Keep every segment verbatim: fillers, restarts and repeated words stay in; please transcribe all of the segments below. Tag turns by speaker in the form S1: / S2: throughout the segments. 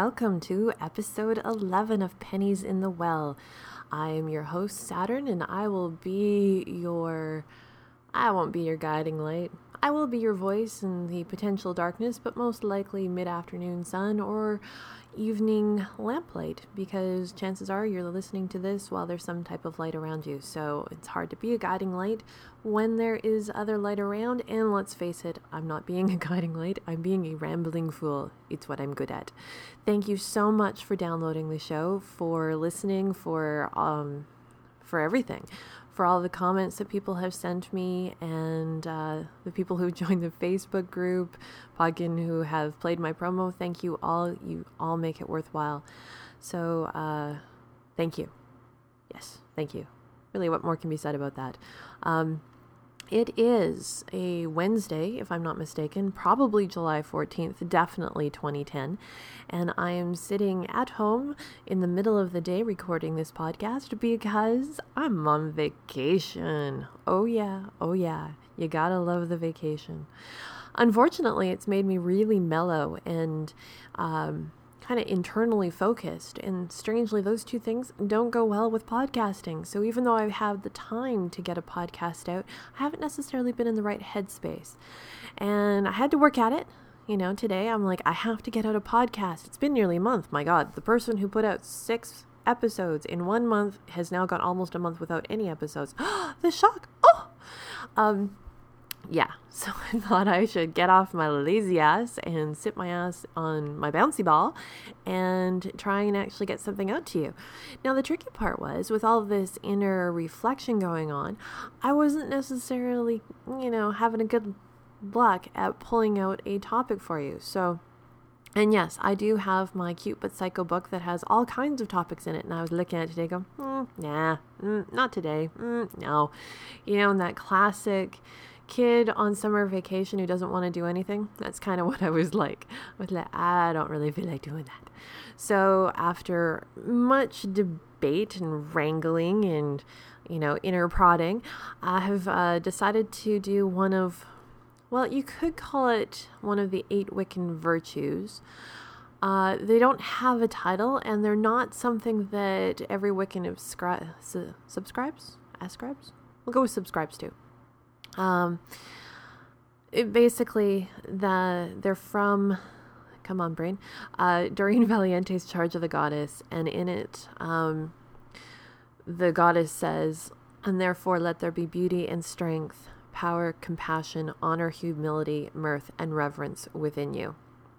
S1: welcome to episode eleven of Pennies in the Well. I am your host, Saturn, and I will be your... I won't be your guiding light. I will be your voice in the potential darkness, but most likely mid-afternoon sun or evening lamplight, because chances are you're listening to this while there's some type of light around you. So it's hard to be a guiding light when there is other light around, and let's face it, I'm not being a guiding light, I'm being a rambling fool. It's what I'm good at. Thank you so much for downloading the show, for listening, for um for everything, for all the comments that people have sent me, and uh, the people who joined the Facebook group, Podkin, who have played my promo. Thank you all. You all make it worthwhile. So uh, thank you. Yes, thank you. Really, what more can be said about that? Um, It is a Wednesday, if I'm not mistaken, probably July fourteenth, definitely twenty ten, and I am sitting at home in the middle of the day recording this podcast because I'm on vacation. Oh yeah, oh yeah, you gotta love the vacation. Unfortunately, it's made me really mellow and um, kind of internally focused, and strangely those two things don't go well with podcasting. So even though I've had the time to get a podcast out, I haven't necessarily been in the right headspace, and I had to work at it. You know, today I'm like, I have to get out a podcast. It's been nearly a month. My God, the person who put out six episodes in one month has now gone almost a month without any episodes. The shock. Oh, um, Yeah, so I thought I should get off my lazy ass and sit my ass on my bouncy ball and try and actually get something out to you. Now, the tricky part was, with all this inner reflection going on, I wasn't necessarily, you know, having a good luck at pulling out a topic for you. So, and yes, I do have my Cute But Psycho book that has all kinds of topics in it, and I was looking at it today going, mm, nah, mm, not today, mm, no. You know, and that classic kid on summer vacation who doesn't want to do anything. That's kind of what I was like. I was like, I don't really feel like doing that. So after much debate and wrangling and, you know, inner prodding, I have uh, decided to do one of, well, you could call it one of the eight Wiccan virtues. Uh, they don't have a title, and they're not something that every Wiccan subscri- su- subscribes? Ascribes? We'll go with subscribes to. Um, it basically, the, they're from, come on brain, uh, Doreen Valiente's Charge of the Goddess, and in it, um, the goddess says, and therefore let there be beauty and strength, power, compassion, honor, humility, mirth, and reverence within you.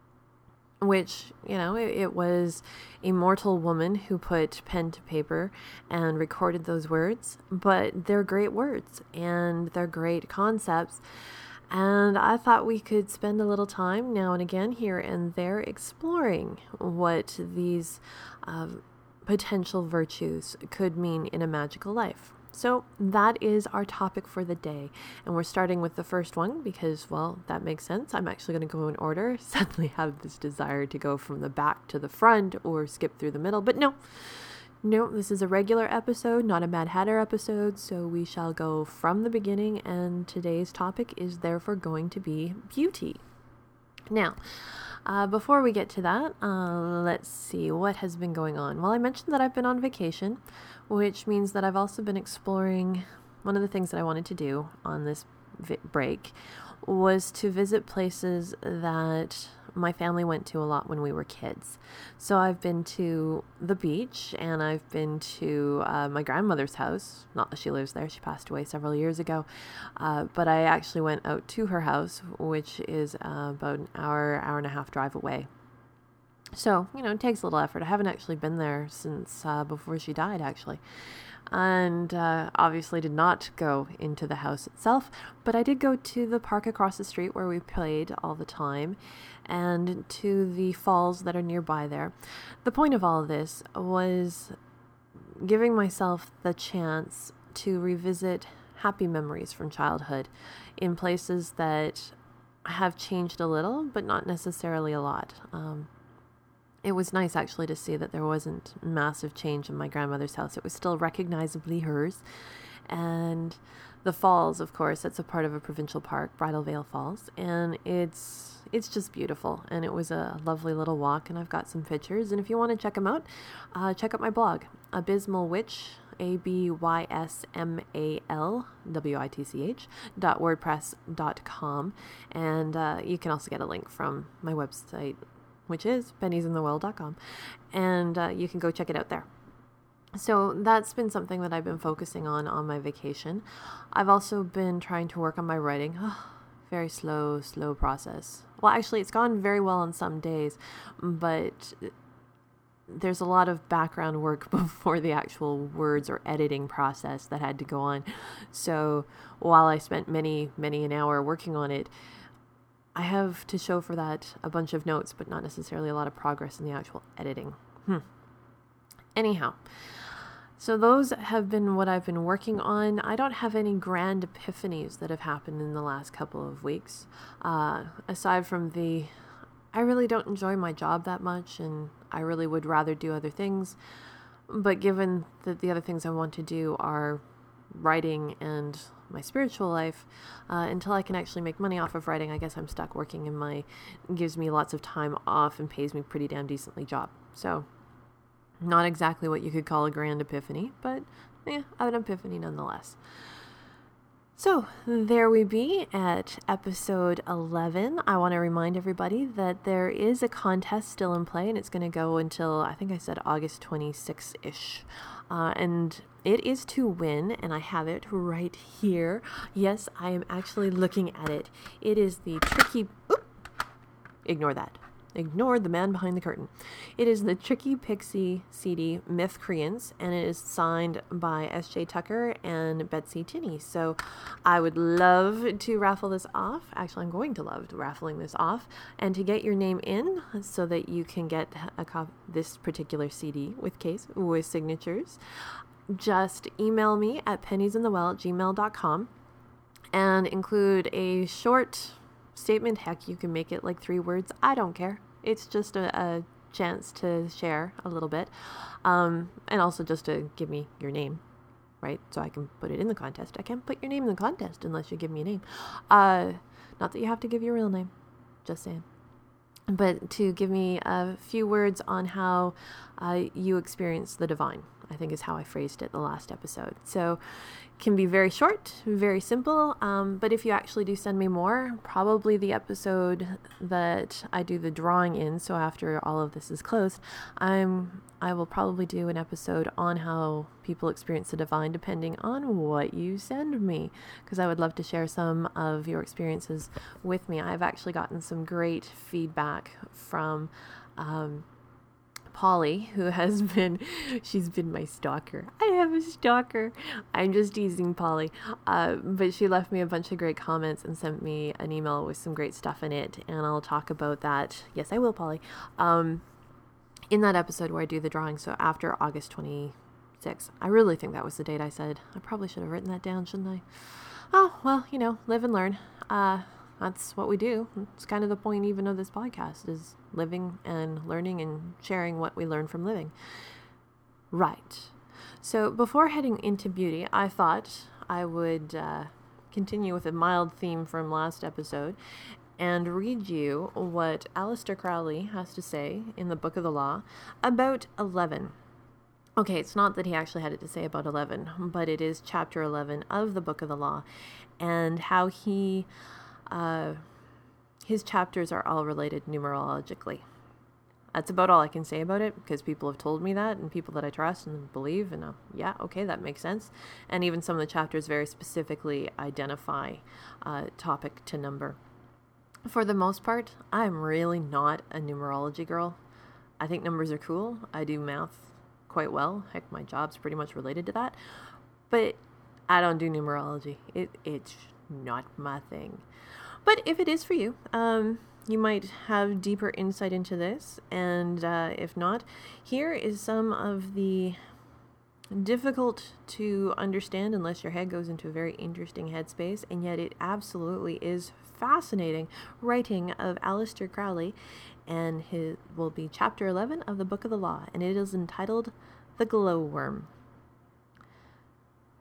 S1: Which, you know, it, it was a mortal woman who put pen to paper and recorded those words, but they're great words and they're great concepts. And I thought we could spend a little time now and again here and there exploring what these uh, potential virtues could mean in a magical life. So that is our topic for the day, and we're starting with the first one because, well, that makes sense. I'm actually going to go in order. Suddenly have this desire to go from the back to the front or skip through the middle, but no, no, this is a regular episode, not a Mad Hatter episode, so we shall go from the beginning, and today's topic is therefore going to be beauty. Now, Uh, before we get to that, uh, let's see what has been going on. Well, I mentioned that I've been on vacation, which means that I've also been exploring. One of the things that I wanted to do on this vi- break was to visit places that my family went to a lot when we were kids. So I've been to the beach, and I've been to uh, my grandmother's house. Not that she lives there, she passed away several years ago. Uh, but I actually went out to her house, which is uh, about an hour, hour and a half drive away. So, you know, it takes a little effort. I haven't actually been there since uh, before she died, actually. And uh, obviously did not go into the house itself, but I did go to the park across the street where we played all the time, and to the falls that are nearby there. The point of all of this was giving myself the chance to revisit happy memories from childhood in places that have changed a little, but not necessarily a lot. Um, It was nice actually to see that there wasn't massive change in my grandmother's house. It was still recognizably hers. And the falls, of course, that's a part of a provincial park, Bridal Veil Falls, and it's it's just beautiful. And it was a lovely little walk, and I've got some pictures. And if you want to check them out, uh, check out my blog, Abysmal Witch, A B Y S M A L W I T C H dot wordpress dot com, and uh, you can also get a link from my website, which is pennies in the well dot com, and uh, you can go check it out there. So that's been something that I've been focusing on on my vacation. I've also been trying to work on my writing. Oh, very slow, slow process. Well, actually, it's gone very well on some days, but there's a lot of background work before the actual words or editing process that had to go on. So while I spent many, many an hour working on it, I have to show for that a bunch of notes, but not necessarily a lot of progress in the actual editing. Hmm. Anyhow, so those have been what I've been working on. I don't have any grand epiphanies that have happened in the last couple of weeks. Uh, aside from the, I really don't enjoy my job that much, and I really would rather do other things. But given that the other things I want to do are writing and my spiritual life, uh, until I can actually make money off of writing, I guess I'm stuck working in my, gives me lots of time off and pays me pretty damn decently job. So not exactly what you could call a grand epiphany, but yeah, an epiphany nonetheless. So there we be at episode eleven. I want to remind everybody that there is a contest still in play, and it's going to go until, I think I said August twenty-sixth-ish. Uh, and it is to win, and I have it right here. Yes, I am actually looking at it. It is the Tricky... Oop, ignore that. Ignore the man behind the curtain. It is the Tricky Pixie C D Mythcreants, and it is signed by S J Tucker and Betsy Tinney. So I would love to raffle this off. Actually, I'm going to love raffling this off, and to get your name in so that you can get a cop- this particular C D with case with signatures. Just email me at penniesinthewell at gmail dot com and include a short statement. Heck, you can make it like three words. I don't care. It's just a, a chance to share a little bit, um, and also just to give me your name, right? So I can put it in the contest. I can't put your name in the contest unless you give me a name. Uh, not that you have to give your real name. Just saying. But to give me a few words on how uh, you experience the divine, I think is how I phrased it the last episode. So it can be very short, very simple, um, but if you actually do send me more, probably the episode that I do the drawing in, so after all of this is closed, I'm, I will probably do an episode on how people experience the divine depending on what you send me, because I would love to share some of your experiences with me. I've actually gotten some great feedback from um, Polly, who has been, she's been my stalker. I have a stalker. I'm just teasing Polly. Uh, but she left me a bunch of great comments and sent me an email with some great stuff in it. And I'll talk about that. Yes, I will, Polly. Um, in that episode where I do the drawing. So after August twenty-sixth. I really think that was the date I said. I probably should have written that down, shouldn't I? Oh, well, you know, live and learn. Uh, That's what we do. It's kind of the point even of this podcast, is living and learning and sharing what we learn from living. Right. So before heading into beauty, I thought I would uh, continue with a mild theme from last episode and read you what Aleister Crowley has to say in the Book of the Law about eleven. Okay, it's not that he actually had it to say about eleven, but it is chapter eleven of the Book of the Law, and how he... Uh, his chapters are all related numerologically. That's about all I can say about it, because people have told me that, and people that I trust and believe, and uh, yeah, okay, that makes sense. And even some of the chapters very specifically identify uh, topic to number. For the most part, I'm really not a numerology girl. I think numbers are cool. I do math quite well. Heck, my job's pretty much related to that. But I don't do numerology. It it's not my thing. But if it is for you, um, you might have deeper insight into this. And uh, if not, here is some of the difficult to understand unless your head goes into a very interesting headspace. And yet it absolutely is fascinating writing of Aleister Crowley. And his will be chapter eleven of the Book of the Law. And it is entitled The Glowworm.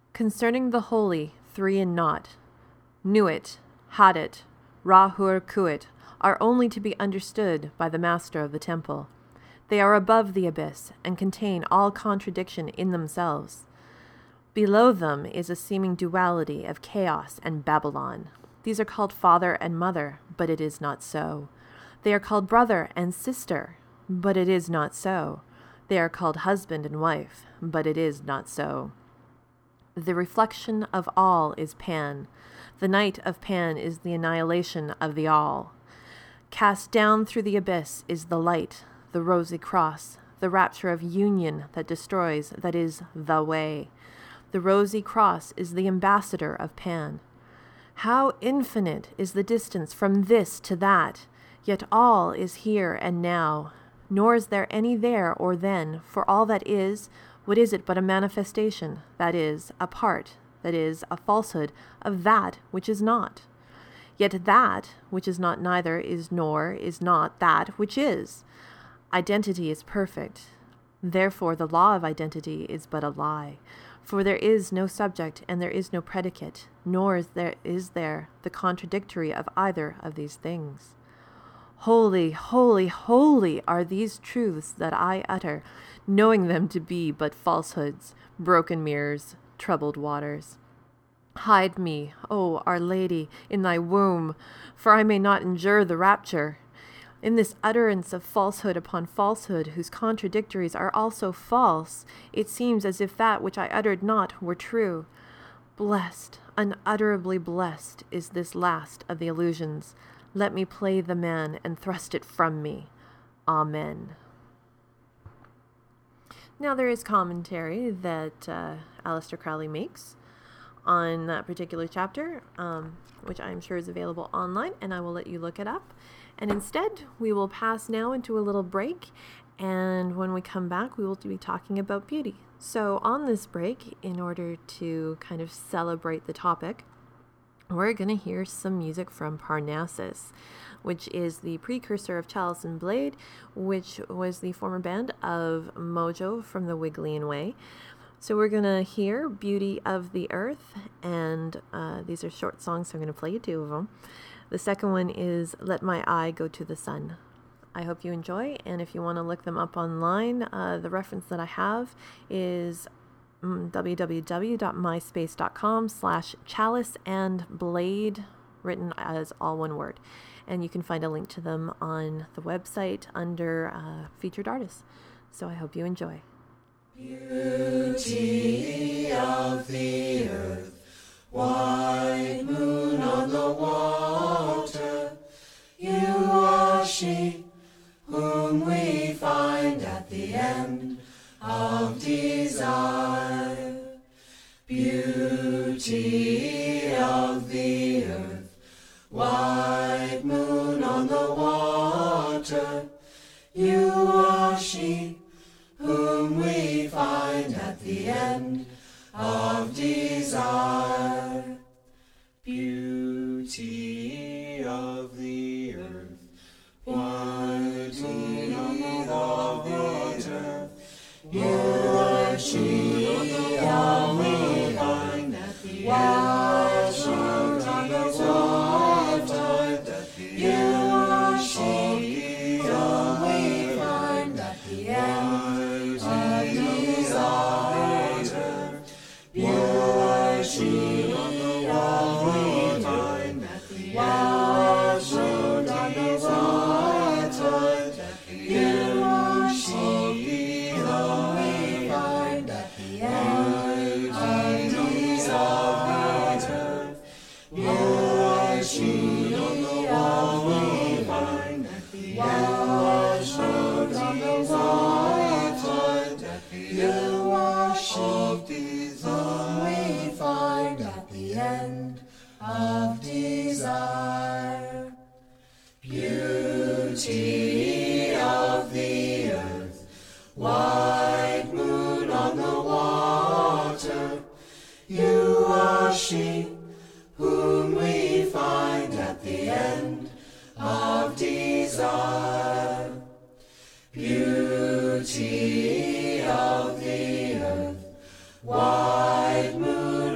S1: Concerning the holy, three and naught, Nuit, Hadit, Rahur Kuit, are only to be understood by the master of the temple. They are above the abyss, and contain all contradiction in themselves. Below them is a seeming duality of chaos and Babylon. These are called father and mother, but it is not so. They are called brother and sister, but it is not so. They are called husband and wife, but it is not so. The reflection of all is Pan. The night of Pan is the annihilation of the all. Cast down through the abyss is the light, the rosy cross, the rapture of union that destroys, that is, the way. The rosy cross is the ambassador of Pan. How infinite is the distance from this to that, yet all is here and now, nor is there any there or then, for all that is, what is it but a manifestation, that is, a part, that is, a falsehood, of that which is not? Yet that which is not neither is nor is not that which is. Identity is perfect. Therefore the law of identity is but a lie. For there is no subject and there is no predicate, nor is there, is there the contradictory of either of these things. Holy, holy, holy are these truths that I utter, knowing them to be but falsehoods, broken mirrors, troubled waters. Hide me, O Our Lady, in thy womb, for I may not endure the rapture. In this utterance of falsehood upon falsehood, whose contradictories are also false, it seems as if that which I uttered not were true. Blessed, unutterably blessed, is this last of the illusions. Let me play the man and thrust it from me. Amen. Now there is commentary that uh, Aleister Crowley makes on that particular chapter, um, which I'm sure is available online, and I will let you look it up. And instead, we will pass now into a little break, and when we come back, we will be talking about beauty. So on this break, in order to kind of celebrate the topic, we're going to hear some music from Parnassus, which is the precursor of Chalice and Blade, which was the former band of Mojo from the Wigleyan Way. So we're going to hear Beauty of the Earth, and uh, these are short songs, so I'm going to play you two of them. The second one is Let My Eye Go to the Sun. I hope you enjoy, and if you want to look them up online, uh, the reference that I have is mm, www.myspace.com slash chalice and blade, written as all one word. And you can find a link to them on the website under uh, featured artists. So I hope you enjoy.
S2: Beauty of the earth, white moon on the water, you are she whom we find at the end of desire. Beauty of the earth, white moon on the water, you are she whom we find at the end of desire. Beauty of the earth, white moon on the water, you are she whom we find at the end of desire. You are she whom we find at the end. Of desire. Beauty of the earth, white moon on the water, you are she whom we find at the end of desire. Beauty of the earth, white moon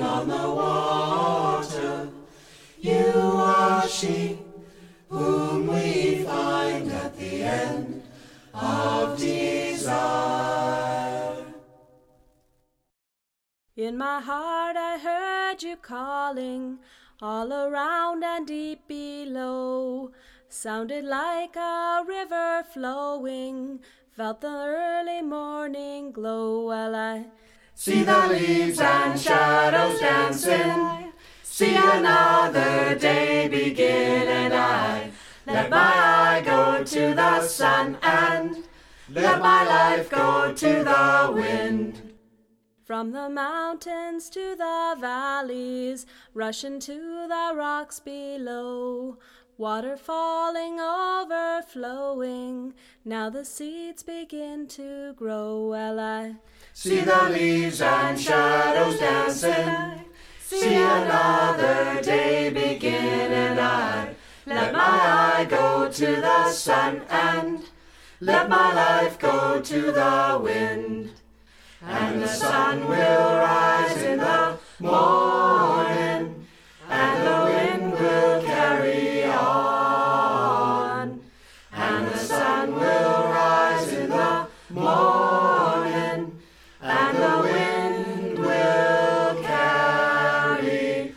S3: In my heart I heard you calling, all around and deep below. Sounded like a river flowing, felt the early morning glow. While I
S2: see the leaves and shadows dancing, see another day begin, and I let my eye go to the sun and let my life go to the wind.
S3: From the mountains to the valleys, rushing to the rocks below, water falling, overflowing, now the seeds begin to grow. Well, I
S2: see the leaves and shadows dancing, see another day begin, and I let my eye go to the sun and let my life go to the wind. And the sun will rise in the morning, and the wind will carry on. And the sun will rise in the morning, and the wind will carry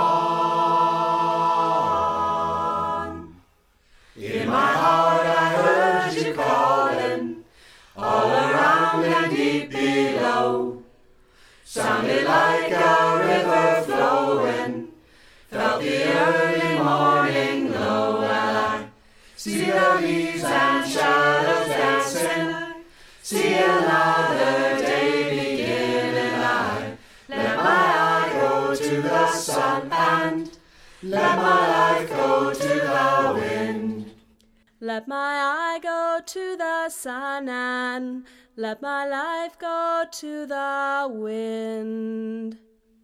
S2: on. In my heart I heard you calling, all around and deep below. Sounded like a river flowing, felt the early morning glow. Well, I see the leaves and shadows dancing, see another day begin, and I let my eye go to the sun and let my life go to the wind.
S3: let my eye go to the sun and let my life go to the wind.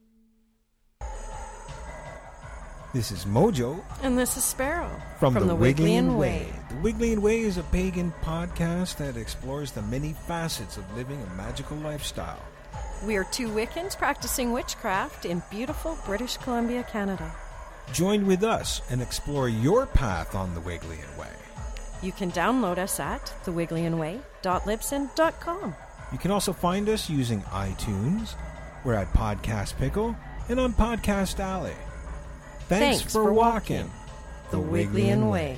S4: This is Mojo.
S1: And this is Sparrow.
S4: From, from the, the Wiggly Way. The Wiggly Way is a pagan podcast that explores the many facets of living a magical lifestyle.
S1: We are two Wiccans practicing witchcraft in beautiful British Columbia, Canada.
S4: Join with us and explore your path on the Wiggly Way.
S1: You can download us at the wiggly and way dot libsyn dot com.
S4: You can also find us using iTunes. We're at Podcast Pickle and on Podcast Alley. Thanks, Thanks for, for walking, walking
S1: the Wiggly and Way.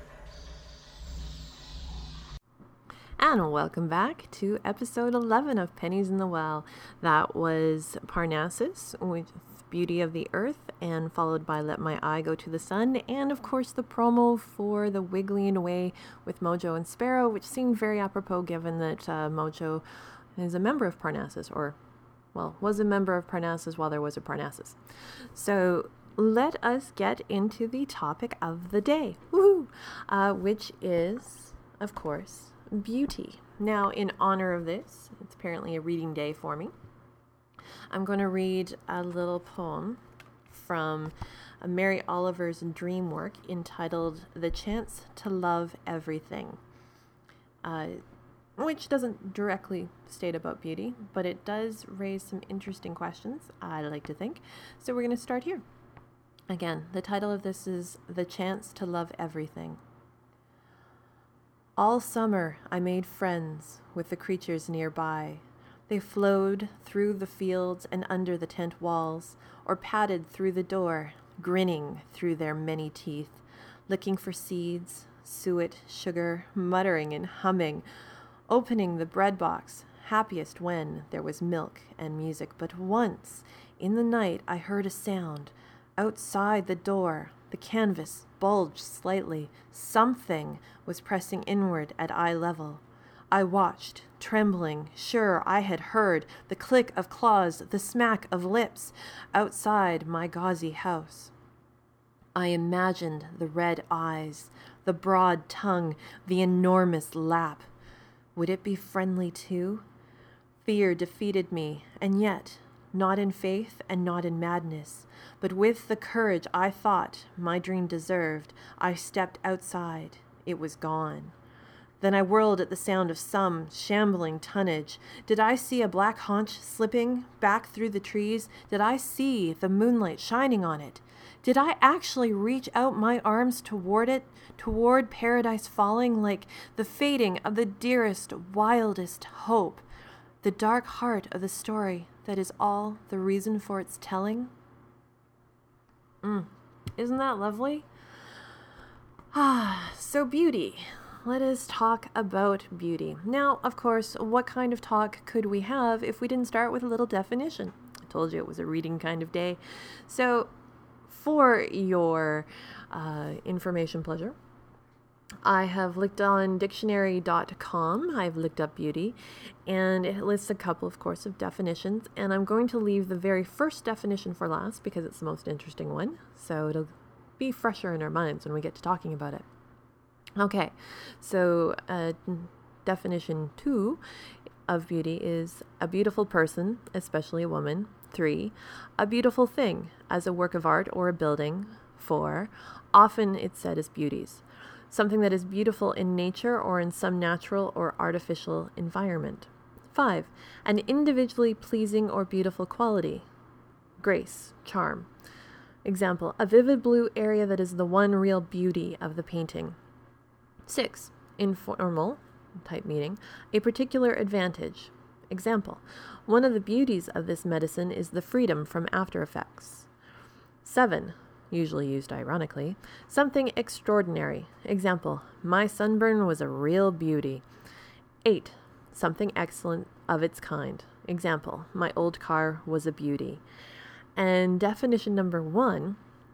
S1: And welcome back to episode eleven of Pennies in the Well. That was Parnassus with Beauty of the Earth, and followed by Let My Eye Go to the Sun, and of course the promo for the Wiggly and Way with Mojo and Sparrow, which seemed very apropos given that uh, Mojo is a member of Parnassus, or, well, was a member of Parnassus while there was a Parnassus. So let us get into the topic of the day, woohoo, uh, which is, of course, beauty. Now, in honor of this, it's apparently a reading day for me. I'm going to read a little poem from uh, Mary Oliver's dream work entitled The Chance to Love Everything, uh, which doesn't directly state about beauty, but it does raise some interesting questions, I like to think. So we're going to start here. Again, the title of this is The Chance to Love Everything. All summer I made friends with the creatures nearby. They flowed through the fields and under the tent walls, or padded through the door, grinning through their many teeth, looking for seeds, suet, sugar, muttering and humming, opening the bread box, happiest when there was milk and music. But once, in the night, I heard a sound. Outside the door, the canvas bulged slightly. Something was pressing inward at eye level. I watched, trembling, sure I had heard the click of claws, the smack of lips outside my gauzy house. I imagined the red eyes, the broad tongue, the enormous lap. Would it be friendly too? Fear defeated me, and yet, not in faith and not in madness, but with the courage I thought my dream deserved, I stepped outside. It was gone. Then I whirled at the sound of some shambling tonnage. Did I see a black haunch slipping back through the trees? Did I see the moonlight shining on it? Did I actually reach out my arms toward it, toward paradise falling, like the fading of the dearest, wildest hope? the dark heart of the story that is all the reason for its telling. Mm. Isn't that lovely? Ah, so beauty. Let us talk about beauty. Now, of course, what kind of talk could we have if we didn't start with a little definition? I told you it was a reading kind of day. So, for your uh, information pleasure, I have looked on dictionary dot com. I've looked up beauty, and it lists a couple, of course, of definitions. And I'm going to leave the very first definition for last because it's the most interesting one. So it'll be fresher in our minds when we get to talking about it. Okay, so uh, definition two of beauty is a beautiful person, especially a woman. Three, a beautiful thing as a work of art or a building. Four, often it's said as beauties. Something that is beautiful in nature or in some natural or artificial environment. Five, an individually pleasing or beautiful quality. Grace, charm. Example, a vivid blue area that is the one real beauty of the painting. Six, informal type meaning, a particular advantage. Example, one of the beauties of this medicine is the freedom from after effects. Seven, usually used ironically, something extraordinary. Example, my sunburn was a real beauty. Eight, something excellent of its kind. Example, my old car was a beauty. And definition number one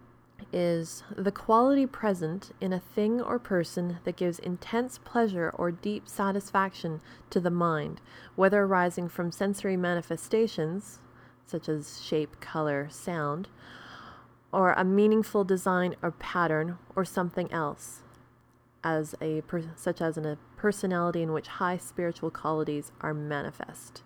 S1: is the quality present in a thing or person that gives intense pleasure or deep satisfaction to the mind, whether arising from sensory manifestations, such as shape, color, sound, or a meaningful design or pattern, or something else, as a per- such as in a personality in which high spiritual qualities are manifest.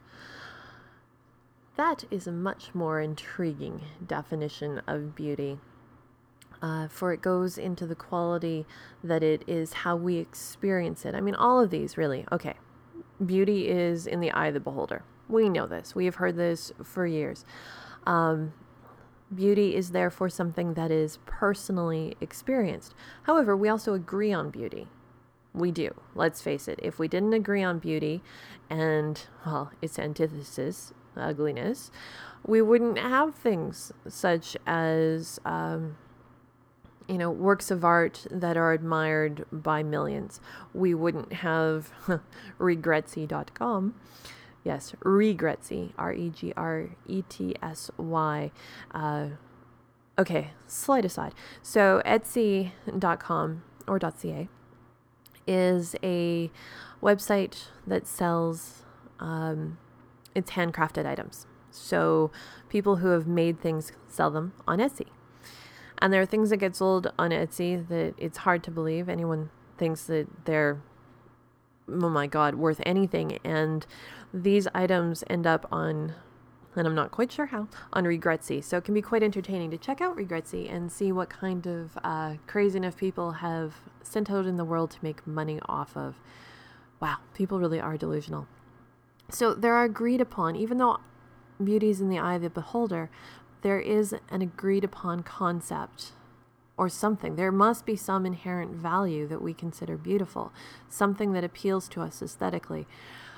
S1: That is a much more intriguing definition of beauty, uh, for it goes into the quality that it is how we experience it. I mean, all of these really. Okay, beauty is in the eye of the beholder. We know this. We have heard this for years. Um, Beauty is therefore something that is personally experienced. However, we also agree on beauty. We do. Let's face it. If we didn't agree on beauty and, well, its antithesis, ugliness, we wouldn't have things such as, um, you know, works of art that are admired by millions. We wouldn't have regretsy dot com. Yes, Regretsy, R E G R E T S Y. Uh, okay, slight aside. So Etsy dot com or .ca is a website that sells, um, it's handcrafted items. So people who have made things sell them on Etsy. And there are things that get sold on Etsy that it's hard to believe anyone thinks that they're, oh my God, worth anything. And these items end up on, and I'm not quite sure how, on Regretsy. So it can be quite entertaining to check out Regretsy and see what kind of uh, crazy enough people have sent out in the world to make money off of. Wow, people really are delusional. So there are agreed upon, even though beauty is in the eye of the beholder, there is an agreed upon concept or something. There must be some inherent value that we consider beautiful, something that appeals to us aesthetically.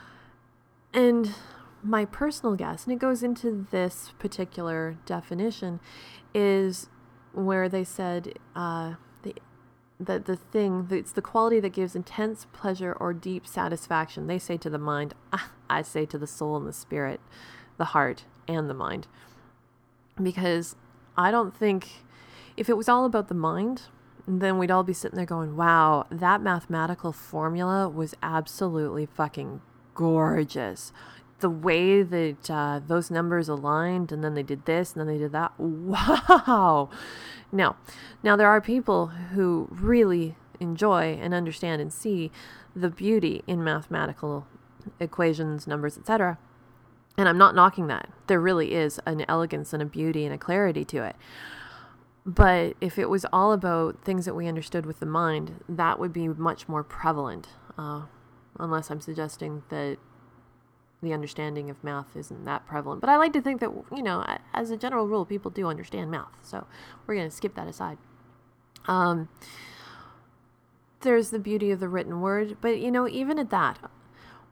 S1: And my personal guess, and it goes into this particular definition, is where they said uh, the, that the thing, it's the quality that gives intense pleasure or deep satisfaction. They say to the mind, I say to the soul and the spirit, the heart and the mind. Because I don't think, if it was all about the mind, then we'd all be sitting there going, wow, that mathematical formula was absolutely fucking gorgeous. The way that uh, those numbers aligned, and then they did this, and then they did that. Wow. Now, now there are people who really enjoy and understand and see the beauty in mathematical equations, numbers, et cetera. And I'm not knocking that. There really is an elegance and a beauty and a clarity to it. But if it was all about things that we understood with the mind, that would be much more prevalent. Uh, unless I'm suggesting that the understanding of math isn't that prevalent. But I like to think that, you know, as a general rule, people do understand math. So we're going to skip that aside. Um, there's the beauty of the written word. But, you know, even at that,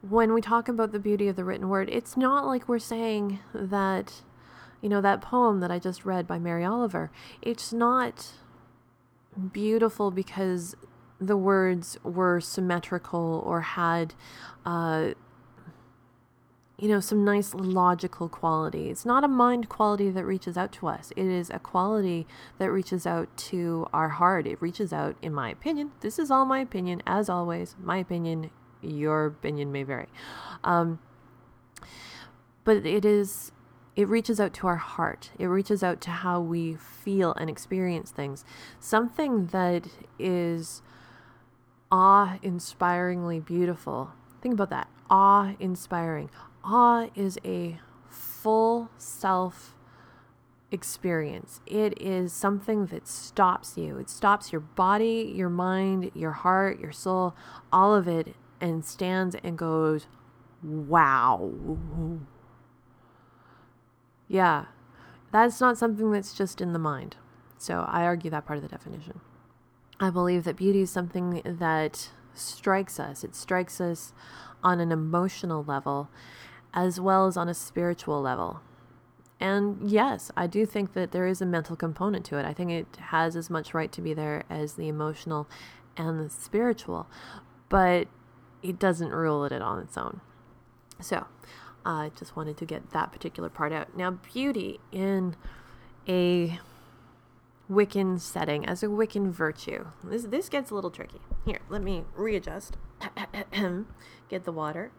S1: when we talk about the beauty of the written word, it's not like we're saying that, you know, that poem that I just read by Mary Oliver, it's not beautiful because the words were symmetrical or had, uh, you know, some nice logical quality. It's not a mind quality that reaches out to us. It is a quality that reaches out to our heart. It reaches out, in my opinion. This is all my opinion, as always. My opinion, your opinion may vary. Um, but it is, it reaches out to our heart. It reaches out to how we feel and experience things. Something that is awe-inspiringly beautiful. Think about that. Awe-inspiring. Awe is a full self experience. It is something that stops you. It stops your body, your mind, your heart, your soul, all of it, and stands and goes, wow. Yeah, that's not something that's just in the mind. So I argue that part of the definition. I believe that beauty is something that strikes us. It strikes us on an emotional level as well as on a spiritual level. And yes, I do think that there is a mental component to it. I think it has as much right to be there as the emotional and the spiritual, but it doesn't rule it on its own. So I just wanted to get that particular part out. Now, beauty in a Wiccan setting, as a Wiccan virtue. This this gets a little tricky. Here, let me readjust. Get the water.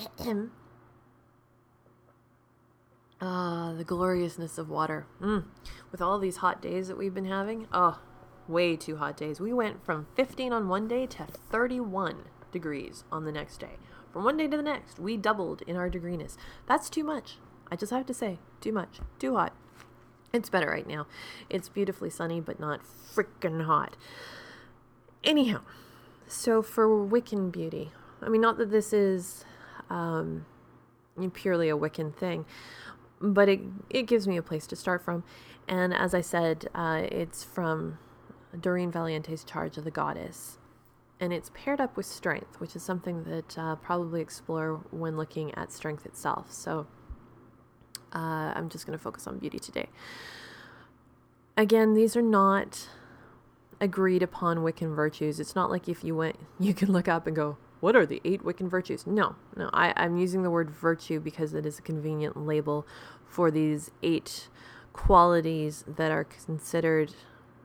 S1: Ah, the gloriousness of water. Mm. With all these hot days that we've been having, oh, way too hot days. We went from fifteen on one day to thirty-one degrees on the next day. From one day to the next, we doubled in our degreeness. That's too much. I just have to say, too much. Too hot. It's better right now. It's beautifully sunny, but not freaking hot. Anyhow, so for Wiccan beauty, I mean, not that this is um, purely a Wiccan thing, but it it gives me a place to start from. And as I said, uh, it's from Doreen Valiente's Charge of the Goddess. And it's paired up with strength, which is something that uh, probably explore when looking at strength itself. So uh, I'm just going to focus on beauty today. Again, these are not agreed upon Wiccan virtues. It's not like if you went, you can look up and go, what are the eight Wiccan virtues? No, no, I, I'm using the word virtue because it is a convenient label for these eight qualities that are considered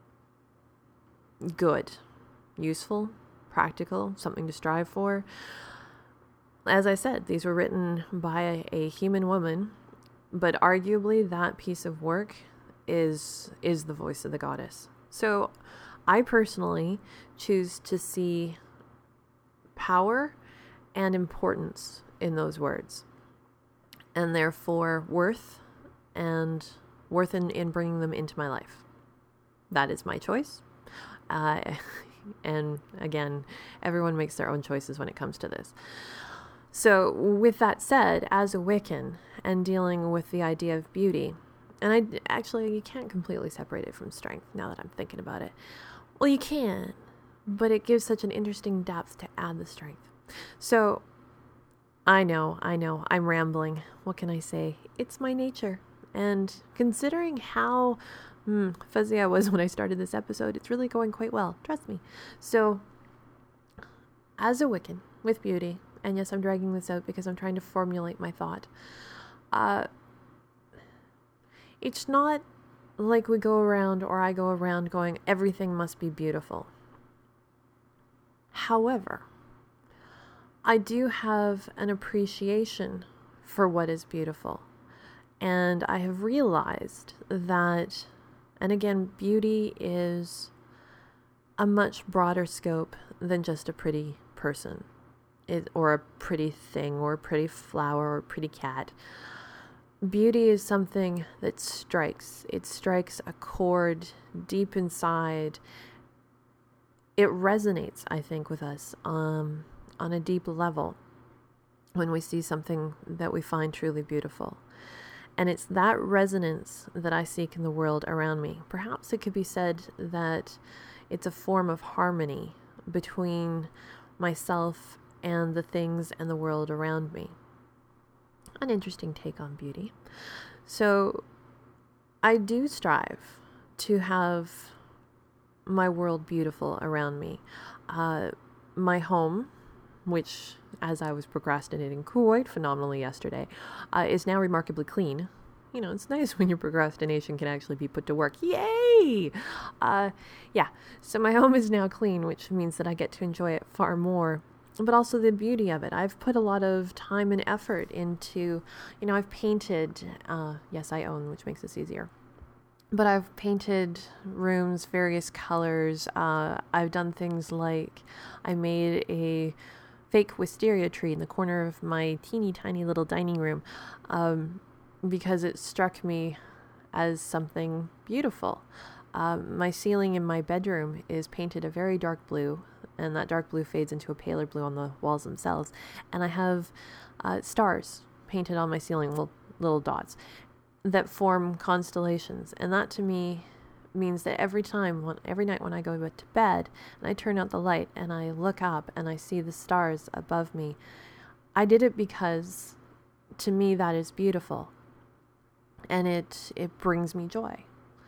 S1: good, useful, practical, something to strive for. As I said, these were written by a, a human woman, but arguably that piece of work is is the voice of the goddess. So I personally choose to see power and importance in those words, and therefore worth and worth in, in bringing them into my life. That is my choice. Uh, and again, everyone makes their own choices when it comes to this. So with that said, as a Wiccan and dealing with the idea of beauty, and I actually, you can't completely separate it from strength now that I'm thinking about it. Well, you can, but it gives such an interesting depth to add the strength. So I know, I know, I'm rambling. What can I say? It's my nature. And considering how mm, fuzzy I was when I started this episode, it's really going quite well. Trust me. So as a Wiccan with beauty, and yes, I'm dragging this out because I'm trying to formulate my thought. Uh, it's not like we go around, or I go around going, everything must be beautiful. However, I do have an appreciation for what is beautiful. And I have realized that, and again, beauty is a much broader scope than just a pretty person. It, or a pretty thing, or a pretty flower, or a pretty cat. Beauty is something that strikes. It strikes a chord deep inside. It resonates, I think, with us um, on a deep level when we see something that we find truly beautiful. And it's that resonance that I seek in the world around me. Perhaps it could be said that it's a form of harmony between myself and the things and the world around me. An interesting take on beauty. So I do strive to have my world beautiful around me. Uh, my home, which, as I was procrastinating quite phenomenally yesterday, uh, is now remarkably clean. You know, it's nice when your procrastination can actually be put to work. Yay! Uh, yeah, so my home is now clean, which means that I get to enjoy it far more. But also the beauty of it. I've put a lot of time and effort into, you know, I've painted, uh, yes, I own, which makes this easier. But I've painted rooms various colors. Uh, I've done things like I made a fake wisteria tree in the corner of my teeny tiny little dining room um, because it struck me as something beautiful. Um, my ceiling in my bedroom is painted a very dark blue, and that dark blue fades into a paler blue on the walls themselves. And I have uh, stars painted on my ceiling, little, little dots, that form constellations. And that to me means that every time, when, every night when I go to bed and I turn out the light and I look up and I see the stars above me, I did it because to me that is beautiful. And it, it brings me joy.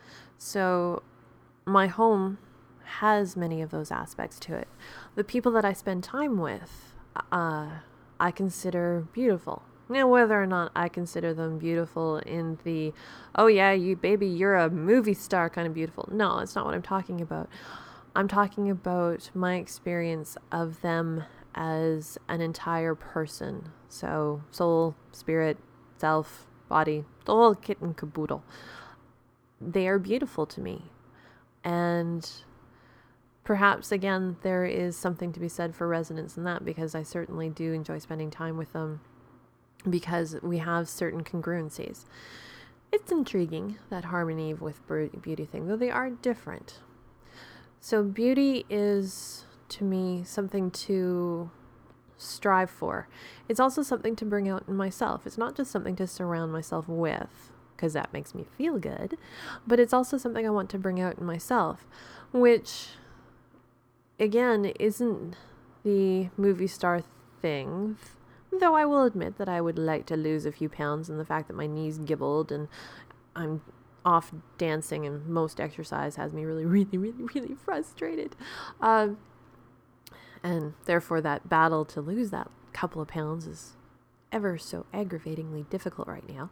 S1: So my home has many of those aspects to it. The people that I spend time with, uh, I consider beautiful. Now, whether or not I consider them beautiful in the, oh yeah, you baby, you're a movie star kind of beautiful. No, that's not what I'm talking about. I'm talking about my experience of them as an entire person. So soul, spirit, self, body, the whole kit and caboodle. They are beautiful to me. And perhaps, again, there is something to be said for resonance in that, because I certainly do enjoy spending time with them because we have certain congruencies. It's intriguing, that harmony with beauty thing, though they are different. So beauty is, to me, something to strive for. It's also something to bring out in myself. It's not just something to surround myself with, because that makes me feel good, but it's also something I want to bring out in myself, which, again, isn't the movie star thing, though I will admit that I would like to lose a few pounds, and the fact that my knees gibbled and I'm off dancing and most exercise has me really, really, really, really frustrated. Um, and therefore that battle to lose that couple of pounds is ever so aggravatingly difficult right now.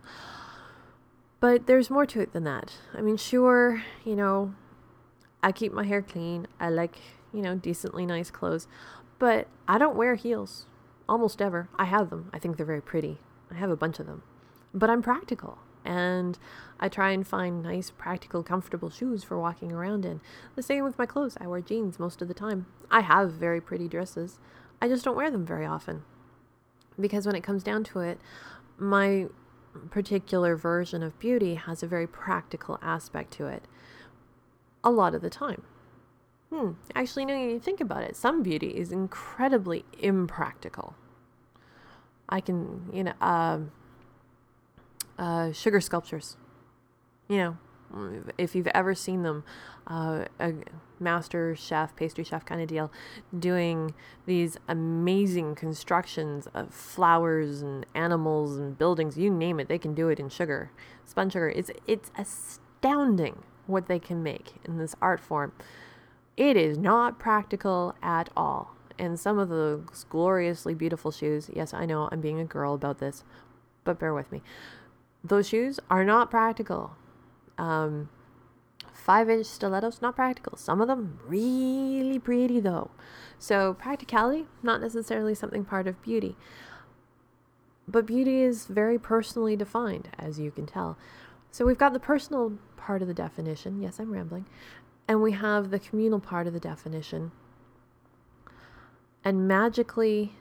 S1: But there's more to it than that. I mean, sure, you know, I keep my hair clean. I like, you know, decently nice clothes, but I don't wear heels almost ever. I have them. I think they're very pretty. I have a bunch of them, but I'm practical, and I try and find nice, practical, comfortable shoes for walking around in. The same with my clothes. I wear jeans most of the time. I have very pretty dresses. I just don't wear them very often, because when it comes down to it, my particular version of beauty has a very practical aspect to it a lot of the time. Hmm. Actually, no, you think about it. Some beauty is incredibly impractical. I can, you know, uh, uh, sugar sculptures. You know, if you've ever seen them, uh, a master chef, pastry chef kind of deal, doing these amazing constructions of flowers and animals and buildings, you name it, they can do it in sugar, spun sugar. It's it's astounding what they can make in this art form. It is not practical at all. And some of those gloriously beautiful shoes, yes, I know I'm being a girl about this, but bear with me. Those shoes are not practical. Um, five inch stilettos, not practical. Some of them really pretty though. So practicality, not necessarily something part of beauty. But beauty is very personally defined, as you can tell. So we've got the personal part of the definition. Yes, I'm rambling. And we have the communal part of the definition. And magically,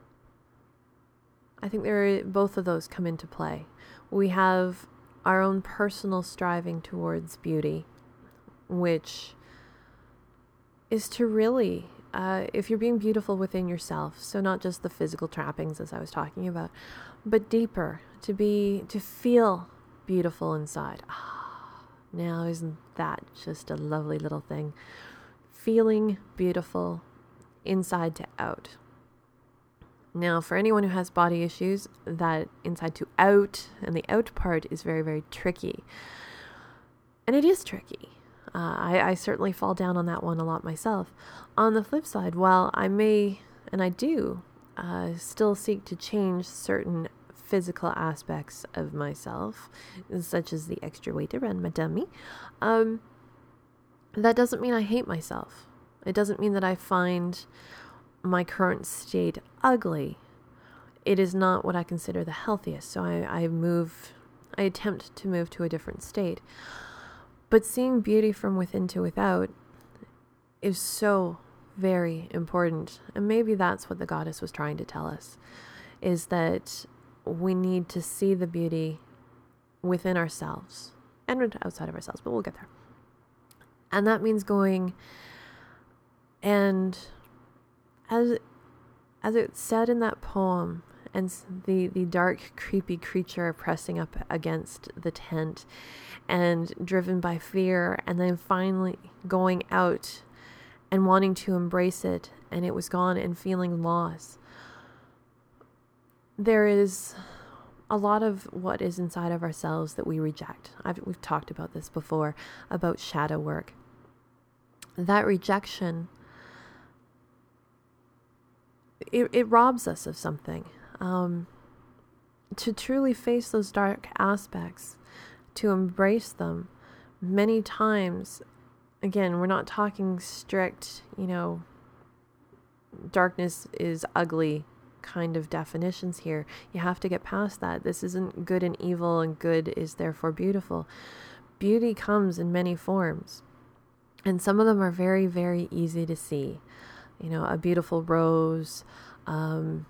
S1: I think there are, both of those come into play. We have our own personal striving towards beauty, which is to really, uh, if you're being beautiful within yourself, so not just the physical trappings as I was talking about, but deeper, to be, to feel beautiful inside. Ah, now isn't that just a lovely little thing? Feeling beautiful inside to out. Now, for anyone who has body issues, that inside to out and the out part is very, very tricky. And it is tricky. Uh, I, I certainly fall down on that one a lot myself. On the flip side, while I may, and I do, uh, still seek to change certain physical aspects of myself, such as the extra weight around my tummy, um, that doesn't mean I hate myself. It doesn't mean that I find my current state ugly. It is not what I consider the healthiest. So I, I move, I attempt to move to a different state. But seeing beauty from within to without is so very important. And maybe that's what the goddess was trying to tell us, is that we need to see the beauty within ourselves and outside of ourselves, but we'll get there. And that means going and as as it said in that poem, and the, the dark, creepy creature pressing up against the tent and driven by fear, and then finally going out and wanting to embrace it, and it was gone, and feeling loss. There is a lot of what is inside of ourselves that we reject. I've, we've talked about this before, about shadow work. That rejection, it, it robs us of something. Um, to truly face those dark aspects, to embrace them, many times, again, we're not talking strict, you know, darkness is ugly kind of definitions here. You have to get past that. This isn't good and evil and good is therefore beautiful. Beauty comes in many forms, and some of them are very, very easy to see. You know, a beautiful rose. Um,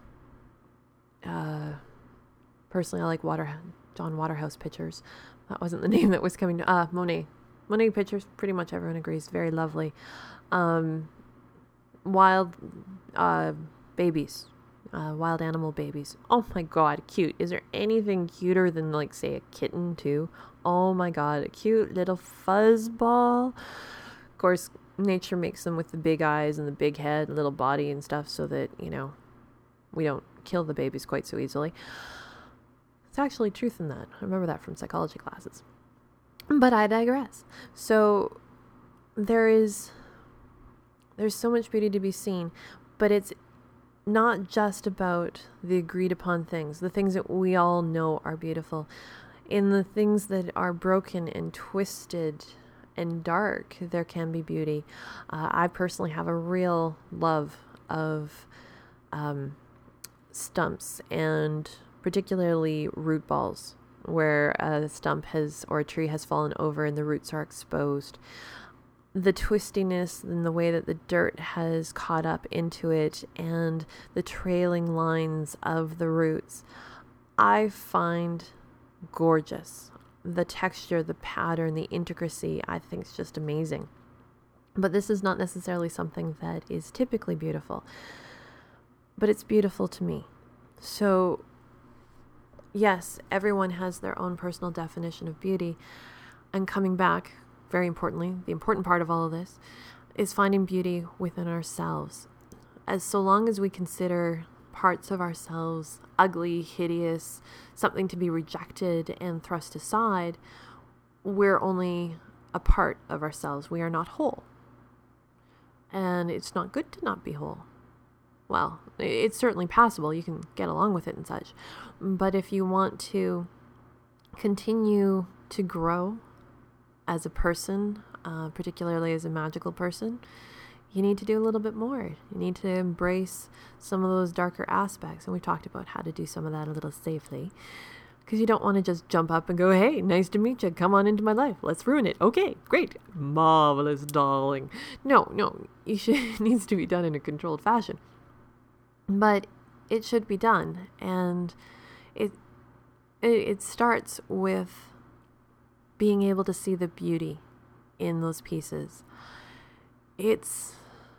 S1: uh, personally, I like Water John Waterhouse pictures. That wasn't the name that was coming to, ah, uh, Monet. Monet pictures, pretty much everyone agrees, very lovely. Um, wild, uh, babies. Uh, wild animal babies. Oh my god, cute. Is there anything cuter than, like, say, a kitten too? Oh my god, a cute little fuzzball. Of course, nature makes them with the big eyes and the big head, little body and stuff, so that, you know, we don't kill the babies quite so easily. There's actually truth in that. I remember that from psychology classes. But I digress. So there is, there's so much beauty to be seen, but it's not just about the agreed upon things, the things that we all know are beautiful. In the things that are broken and twisted and dark, there can be beauty. Uh, I personally have a real love of um, stumps, and particularly root balls, where a stump has or a tree has fallen over and the roots are exposed. The twistiness and the way that the dirt has caught up into it and the trailing lines of the roots, I find gorgeous. The texture, the pattern, the intricacy, I think is just amazing. But this is not necessarily something that is typically beautiful, but it's beautiful to me. So yes, everyone has their own personal definition of beauty, and coming back, very importantly, the important part of all of this is finding beauty within ourselves. As so long as we consider parts of ourselves ugly, hideous, something to be rejected and thrust aside, we're only a part of ourselves. We are not whole. And it's not good to not be whole. Well, it's certainly passable. You can get along with it and such. But if you want to continue to grow as a person, uh, particularly as a magical person, you need to do a little bit more. You need to embrace some of those darker aspects. And we talked about how to do some of that a little safely. Because you don't want to just jump up and go, hey, nice to meet you. Come on into my life. Let's ruin it. Okay, great. Marvelous, darling. No, no. You should, it needs to be done in a controlled fashion. But it should be done. And it it, it starts with being able to see the beauty in those pieces. It's,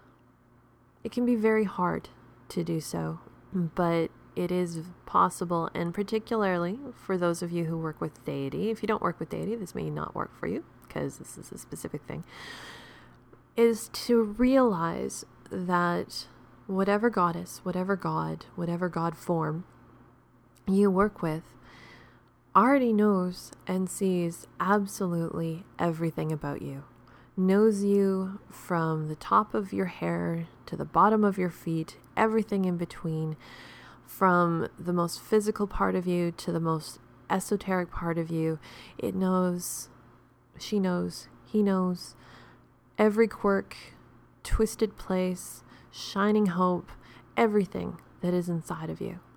S1: it can be very hard to do so, but it is possible, and particularly for those of you who work with deity. If you don't work with deity, this may not work for you, because this is a specific thing, is to realize that whatever goddess, whatever god, whatever god form you work with already knows and sees absolutely everything about you. Knows you from the top of your hair to the bottom of your feet, everything in between, from the most physical part of you to the most esoteric part of you. It knows, she knows, he knows every quirk, twisted place, shining hope, everything that is inside of you.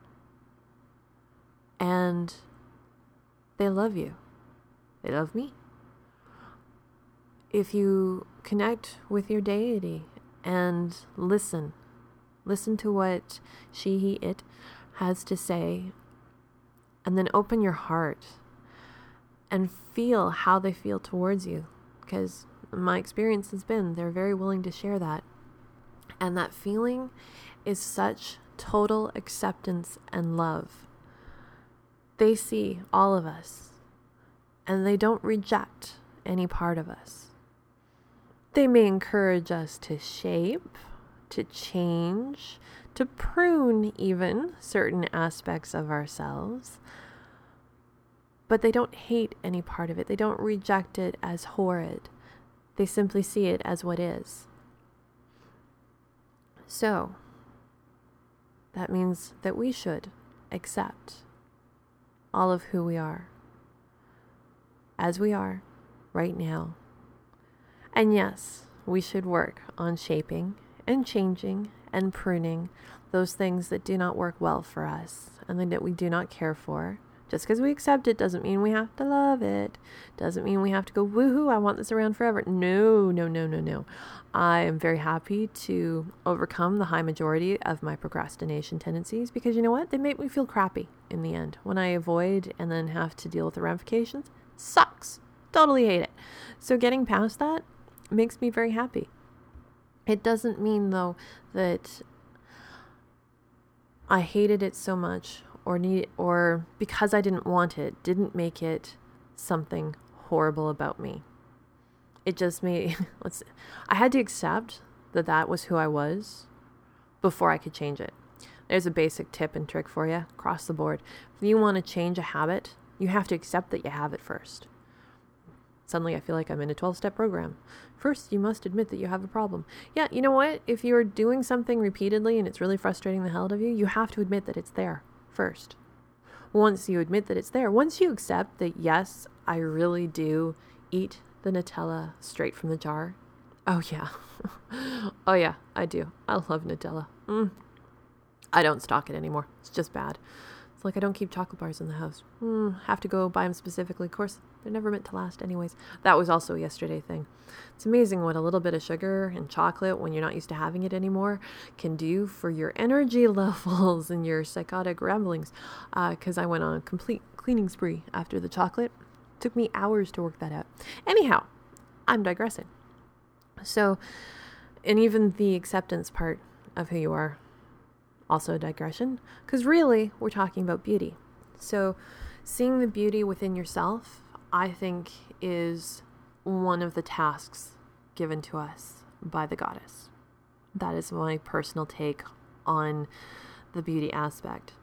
S1: And they love you. They love me. If you connect with your deity and listen, listen to what she, he, it has to say, and then open your heart and feel how they feel towards you. Because my experience has been they're very willing to share that. And that feeling is such total acceptance and love. They see all of us, and they don't reject any part of us. They may encourage us to shape, to change, to prune even certain aspects of ourselves, but they don't hate any part of it. They don't reject it as horrid. They simply see it as what is. So, that means that we should accept all of who we are, as we are right now. And yes, we should work on shaping and changing and pruning those things that do not work well for us and that we do not care for. Just because we accept it doesn't mean we have to love it. Doesn't mean we have to go, woohoo, I want this around forever. No, no, no, no, no. I am very happy to overcome the high majority of my procrastination tendencies because you know what? They make me feel crappy in the end. When I avoid and then have to deal with the ramifications, sucks. Totally hate it. So getting past that makes me very happy. It doesn't mean, though, that I hated it so much or need or because I didn't want it, didn't make it something horrible about me. It just made, let's, I had to accept that that was who I was before I could change it. There's a basic tip and trick for you across the board. If you want to change a habit, you have to accept that you have it first. Suddenly I feel like I'm in a twelve-step program. First, you must admit that you have a problem. Yeah, you know what? If you're doing something repeatedly and it's really frustrating the hell out of you, you have to admit that it's there first. Once you admit that it's there, once you accept that, yes, I really do eat the Nutella straight from the jar. Oh, yeah. oh, yeah, I do. I love Nutella. Mm. I don't stock it anymore. It's just bad. It's like I don't keep chocolate bars in the house. Mm, have to go buy them specifically. Of course, they're never meant to last anyways. That was also a yesterday thing. It's amazing what a little bit of sugar and chocolate, when you're not used to having it anymore, can do for your energy levels and your psychotic ramblings. Because uh, I went on a complete cleaning spree after the chocolate. It took me hours to work that out. Anyhow, I'm digressing. So, and even the acceptance part of who you are, also a digression, because really we're talking about beauty. So seeing the beauty within yourself, I think, is one of the tasks given to us by the goddess. That is my personal take on the beauty aspect.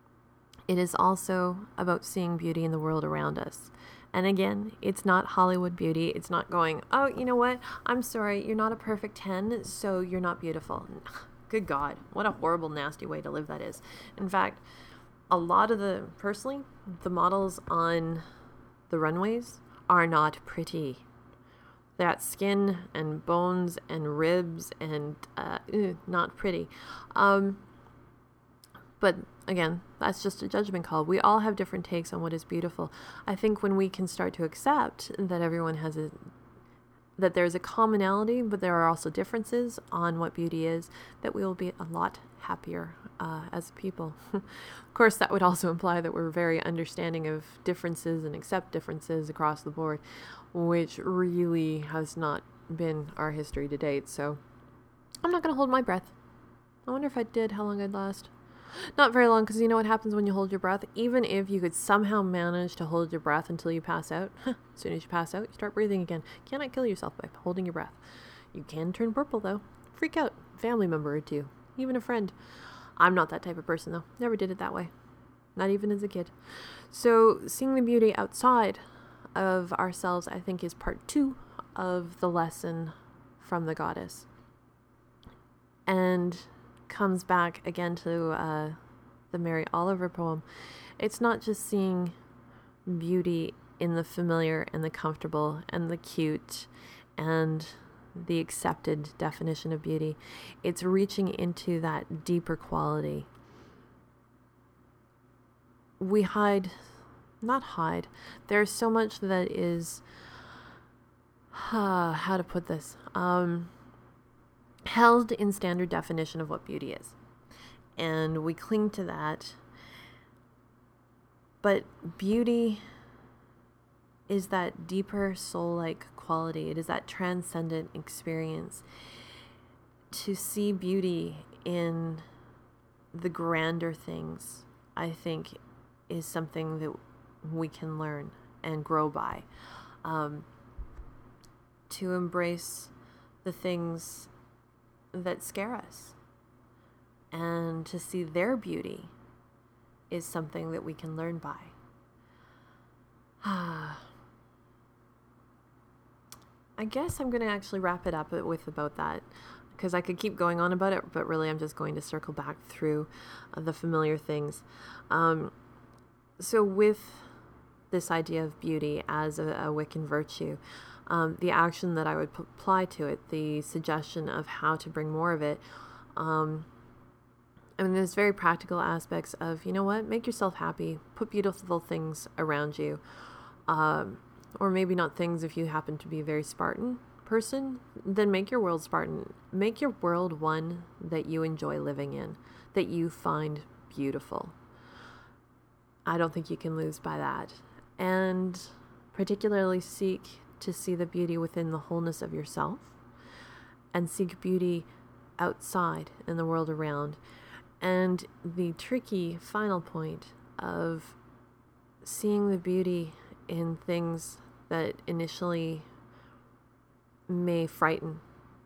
S1: It is also about seeing beauty in the world around us. And again, it's not Hollywood beauty. It's not going, oh, you know what? I'm sorry, you're not a perfect ten, so you're not beautiful. Good God, what a horrible, nasty way to live that is. In fact, a lot of the, personally, the models on the runways are not pretty. That skin and bones and ribs and uh, ew, not pretty. Um, but again, that's just a judgment call. We all have different takes on what is beautiful. I think when we can start to accept that everyone has a that there's a commonality, but there are also differences on what beauty is, that we will be a lot happier uh, as people. Of course, that would also imply that we're very understanding of differences and accept differences across the board, which really has not been our history to date. So I'm not going to hold my breath. I wonder if I did, how long I'd last. Not very long, because you know what happens when you hold your breath? Even if you could somehow manage to hold your breath until you pass out, as soon as you pass out, you start breathing again. You cannot kill yourself by holding your breath. You can turn purple, though. Freak out. Family member or two. even a friend. I'm not that type of person, though. Never did it that way. Not even as a kid. So seeing the beauty outside of ourselves, I think, is part two of the lesson from the goddess. And comes back again to uh, the Mary Oliver poem. It's not just seeing beauty in the familiar and the comfortable and the cute and the accepted definition of beauty. It's reaching into that deeper quality. We hide, not hide, there's so much that is, uh, how to put this, um, held in standard definition of what beauty is. And we cling to that. But beauty is that deeper soul-like quality. It is that transcendent experience. To see beauty in the grander things, I think, is something that we can learn and grow by. Um, to embrace the things that scare us and to see their beauty is something that we can learn by. I guess I'm going to actually wrap it up with about that, because I could keep going on about it, but really I'm just going to circle back through uh, the familiar things. Um, so with this idea of beauty as a, a Wiccan virtue, um, the action that I would p- apply to it, the suggestion of how to bring more of it, um, I mean, there's very practical aspects of, you know what, make yourself happy, put beautiful things around you, um, or maybe not things if you happen to be a very Spartan person, then make your world Spartan. Make your world one that you enjoy living in, that you find beautiful. I don't think you can lose by that. And particularly seek to see the beauty within the wholeness of yourself, and seek beauty outside in the world around. And the tricky final point of seeing the beauty in things that initially may frighten.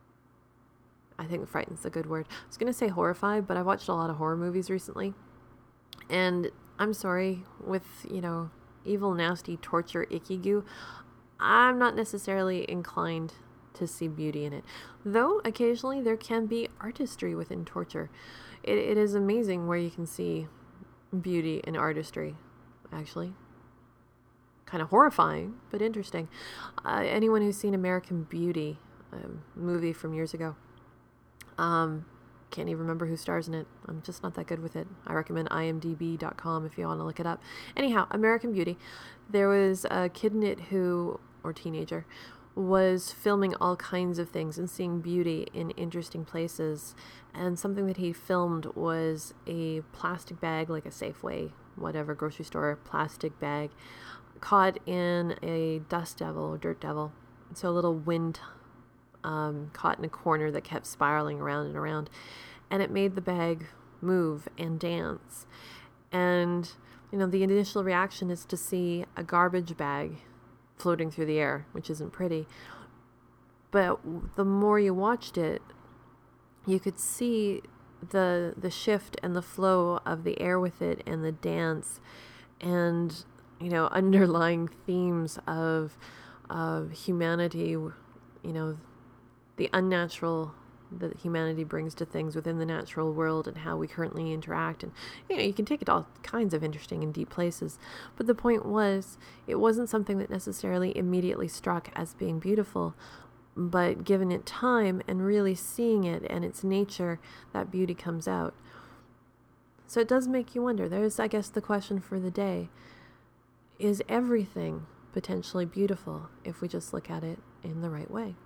S1: I think frighten's a good word. I was going to say horrify, but I watched a lot of horror movies recently. And I'm sorry, with, you know, evil, nasty, torture, icky goo, I'm not necessarily inclined to see beauty in it. Though occasionally there can be artistry within torture. It, it is amazing where you can see beauty in artistry, actually. Kind of horrifying, but interesting. Uh, anyone who's seen American Beauty, a movie from years ago, um, can't even remember who stars in it. I'm just not that good with it. I recommend I M D B dot com if you want to look it up. Anyhow, American Beauty. There was a kid in it who, or teenager, was filming all kinds of things and seeing beauty in interesting places. And something that he filmed was a plastic bag, like a Safeway, whatever, grocery store plastic bag, caught in a dust devil or dirt devil. So a little wind um, caught in a corner that kept spiraling around and around. And it made the bag move and dance. And, you know, the initial reaction is to see a garbage bag floating through the air, which isn't pretty. But the more you watched it, you could see the the shift and the flow of the air with it and the dance and, you know, underlying themes of of humanity, you know, the unnatural that humanity brings to things within the natural world and how we currently interact. And, you know, you can take it all kinds of interesting and deep places. But the point was, it wasn't something that necessarily immediately struck as being beautiful, but given it time and really seeing it and its nature, that beauty comes out. So it does make you wonder. There's, I guess, the question for the day. Is everything potentially beautiful if we just look at it in the right way?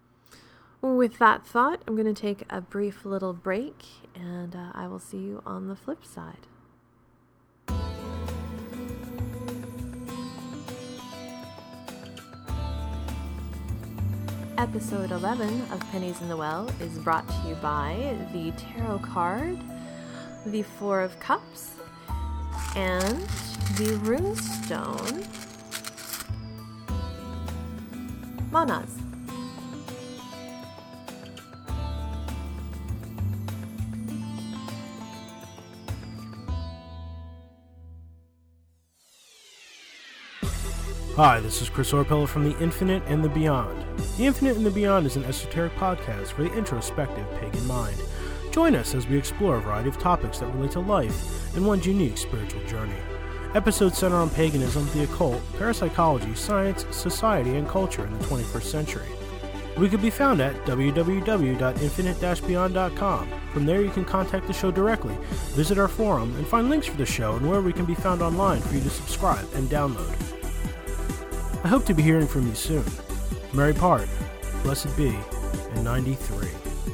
S1: With that thought, I'm going to take a brief little break, and uh, I will see you on the flip side. Episode eleven of Pennies in the Well is brought to you by the Tarot card, the Four of Cups, and the Runestone Manas.
S5: Hi, this is Chris Orpella from The Infinite and the Beyond. The Infinite and the Beyond is an esoteric podcast for the introspective pagan mind. Join us as we explore a variety of topics that relate to life and one's unique spiritual journey. Episodes center on paganism, the occult, parapsychology, science, society, and culture in the twenty-first century. We could be found at w w w dot infinite dash beyond dot com. From there, you can contact the show directly, visit our forum, and find links for the show and where we can be found online for you to subscribe and download. I hope to be hearing from you soon. Mary Part, Blessed Be, and ninety-three.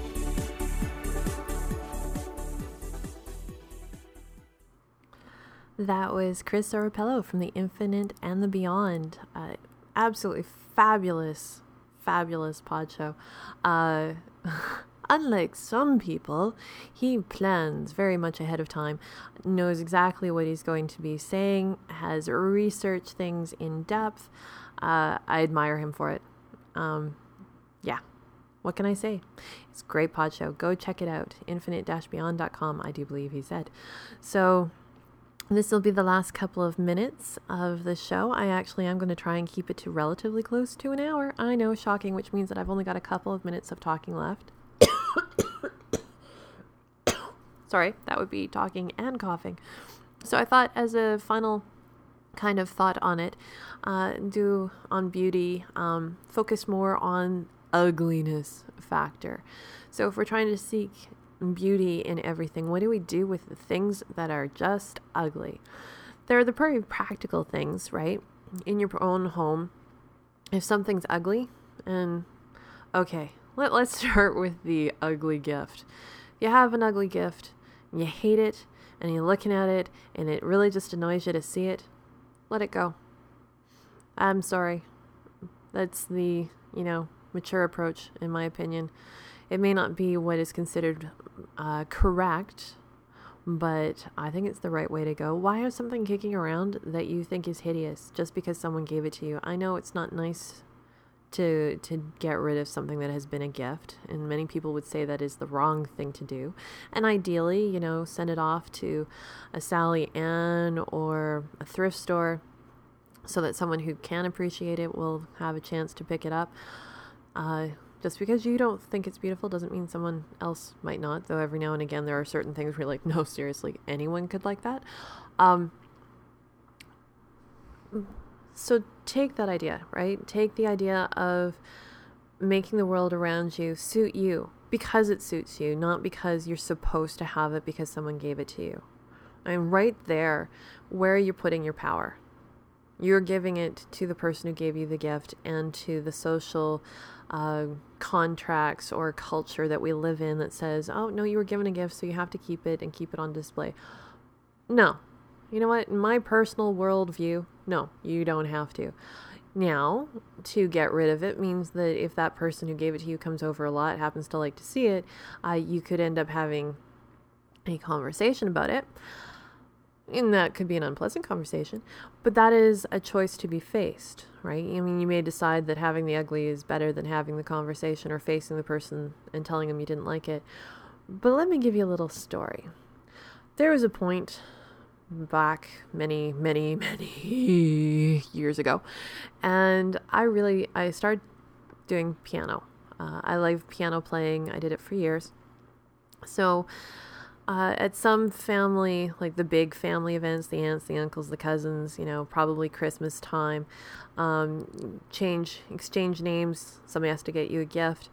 S1: That was Chris Orpella from The Infinite and the Beyond. Uh, absolutely fabulous, fabulous pod show. Uh, unlike some people, he plans very much ahead of time, knows exactly what he's going to be saying, has researched things in depth. Uh, I admire him for it. Um, yeah. What can I say? It's a great pod show. Go check it out. infinite dash beyond dot com, I do believe he said. So this will be the last couple of minutes of the show. I actually am going to try and keep it to relatively close to an hour. I know, shocking, which means that I've only got a couple of minutes of talking left. Sorry, that would be talking and coughing. So I thought, as a final kind of thought on it, uh, do on beauty, um, focus more on ugliness factor. So if we're trying to seek beauty in everything, what do we do with the things that are just ugly? There are the very practical things, right? In your own home, if something's ugly, and okay, let, let's start with the ugly gift. If you have an ugly gift and you hate it and you're looking at it and it really just annoys you to see it, let it go. I'm sorry. That's the, you know, mature approach, in my opinion. It may not be what is considered uh, correct, but I think it's the right way to go. Why is something kicking around that you think is hideous just because someone gave it to you? I know it's not nice to to get rid of something that has been a gift, and many people would say that is the wrong thing to do. And ideally, you know, send it off to a Sally Ann or a thrift store so that someone who can appreciate it will have a chance to pick it up. Uh, just because you don't think it's beautiful doesn't mean someone else might not, though every now and again there are certain things where you're like, no, seriously, anyone could like that. Um, so take that idea, right? Take the idea of making the world around you suit you because it suits you, not because you're supposed to have it because someone gave it to you. And right there, where you're putting your power. You're giving it to the person who gave you the gift and to the social uh, contracts or culture that we live in that says, oh, no, you were given a gift, so you have to keep it and keep it on display. No. You know what? In my personal worldview, no, you don't have to. Now, to get rid of it means that if that person who gave it to you comes over a lot, happens to like to see it, uh, you could end up having a conversation about it. And that could be an unpleasant conversation, but that is a choice to be faced, right? I mean, you may decide that having the ugly is better than having the conversation or facing the person and telling them you didn't like it. But let me give you a little story. There was a point back many, many, many years ago, and I really, I started doing piano. Uh, I love piano playing. I did it for years. So Uh, at some family, like the big family events, the aunts, the uncles, the cousins, you know, probably Christmas time, um, change, exchange names, somebody has to get you a gift.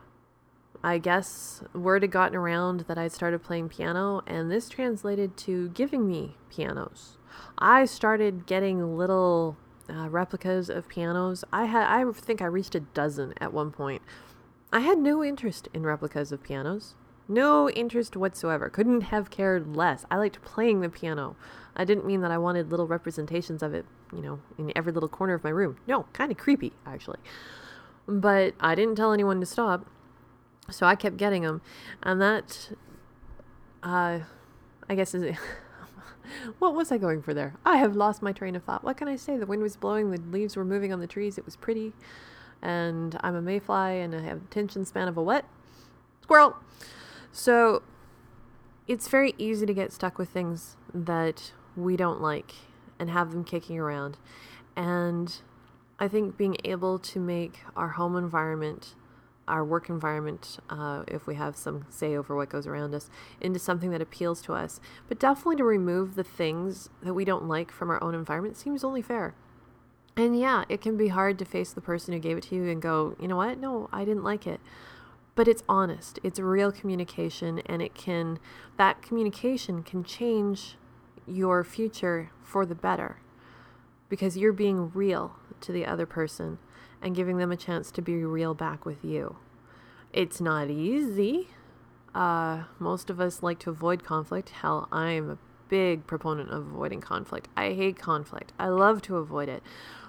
S1: I guess word had gotten around that I'd started playing piano, and this translated to giving me pianos. I started getting little uh, replicas of pianos. I had, I think I reached a dozen at one point. I had no interest in replicas of pianos. No interest whatsoever. Couldn't have cared less. I liked playing the piano. I didn't mean that I wanted little representations of it, you know, in every little corner of my room. No, kind of creepy, actually. But I didn't tell anyone to stop, so I kept getting them. And that, uh, I guess, is what was I going for there? I have lost my train of thought. What can I say? The wind was blowing, the leaves were moving on the trees. It was pretty. And I'm a mayfly, and I have attention span of a what? Squirrel. So it's very easy to get stuck with things that we don't like and have them kicking around. And I think being able to make our home environment, our work environment, uh, if we have some say over what goes around us, into something that appeals to us, but definitely to remove the things that we don't like from our own environment seems only fair. And yeah, it can be hard to face the person who gave it to you and go, you know what? No, I didn't like it. But it's honest. It's real communication, and it can, that communication can change your future for the better, because you're being real to the other person and giving them a chance to be real back with you. It's not easy. Uh, most of us like to avoid conflict. Hell, I'm a big proponent of avoiding conflict. I hate conflict. I love to avoid it.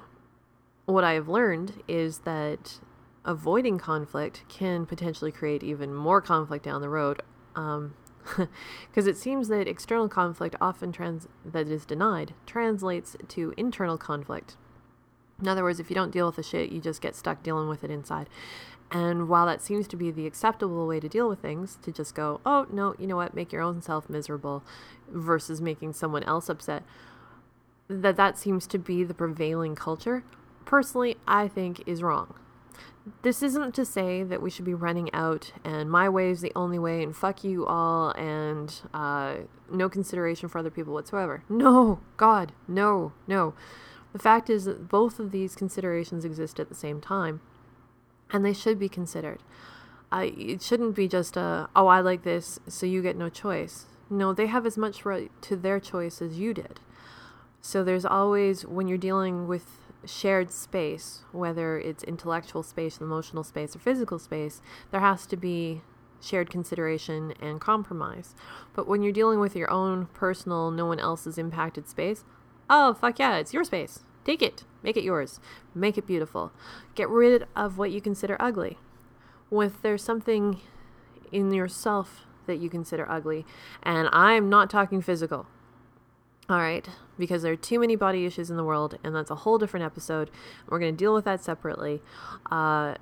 S1: What I have learned is that avoiding conflict can potentially create even more conflict down the road. Um, because it seems that external conflict often trans that is denied translates to internal conflict. In other words, if you don't deal with the shit, you just get stuck dealing with it inside. And while that seems to be the acceptable way to deal with things, to just go, oh, no, you know what, make your own self miserable versus making someone else upset, that that seems to be the prevailing culture, personally, I think is wrong. This isn't to say that we should be running out and my way is the only way and fuck you all and uh, no consideration for other people whatsoever. No, God, no, no. The fact is that both of these considerations exist at the same time, and they should be considered. Uh, it shouldn't be just a, oh, I like this, so you get no choice. No, they have as much right to their choice as you did. So there's always, when you're dealing with shared space, whether it's intellectual space, emotional space, or physical space, there has to be shared consideration and compromise. But when you're dealing with your own personal, no one else's impacted space, oh, fuck yeah, it's your space. Take it. Make it yours. Make it beautiful. Get rid of what you consider ugly. If there's something in yourself that you consider ugly, and I'm not talking physical, all right, because there are too many body issues in the world, and that's a whole different episode. We're going to deal with that separately. Uh,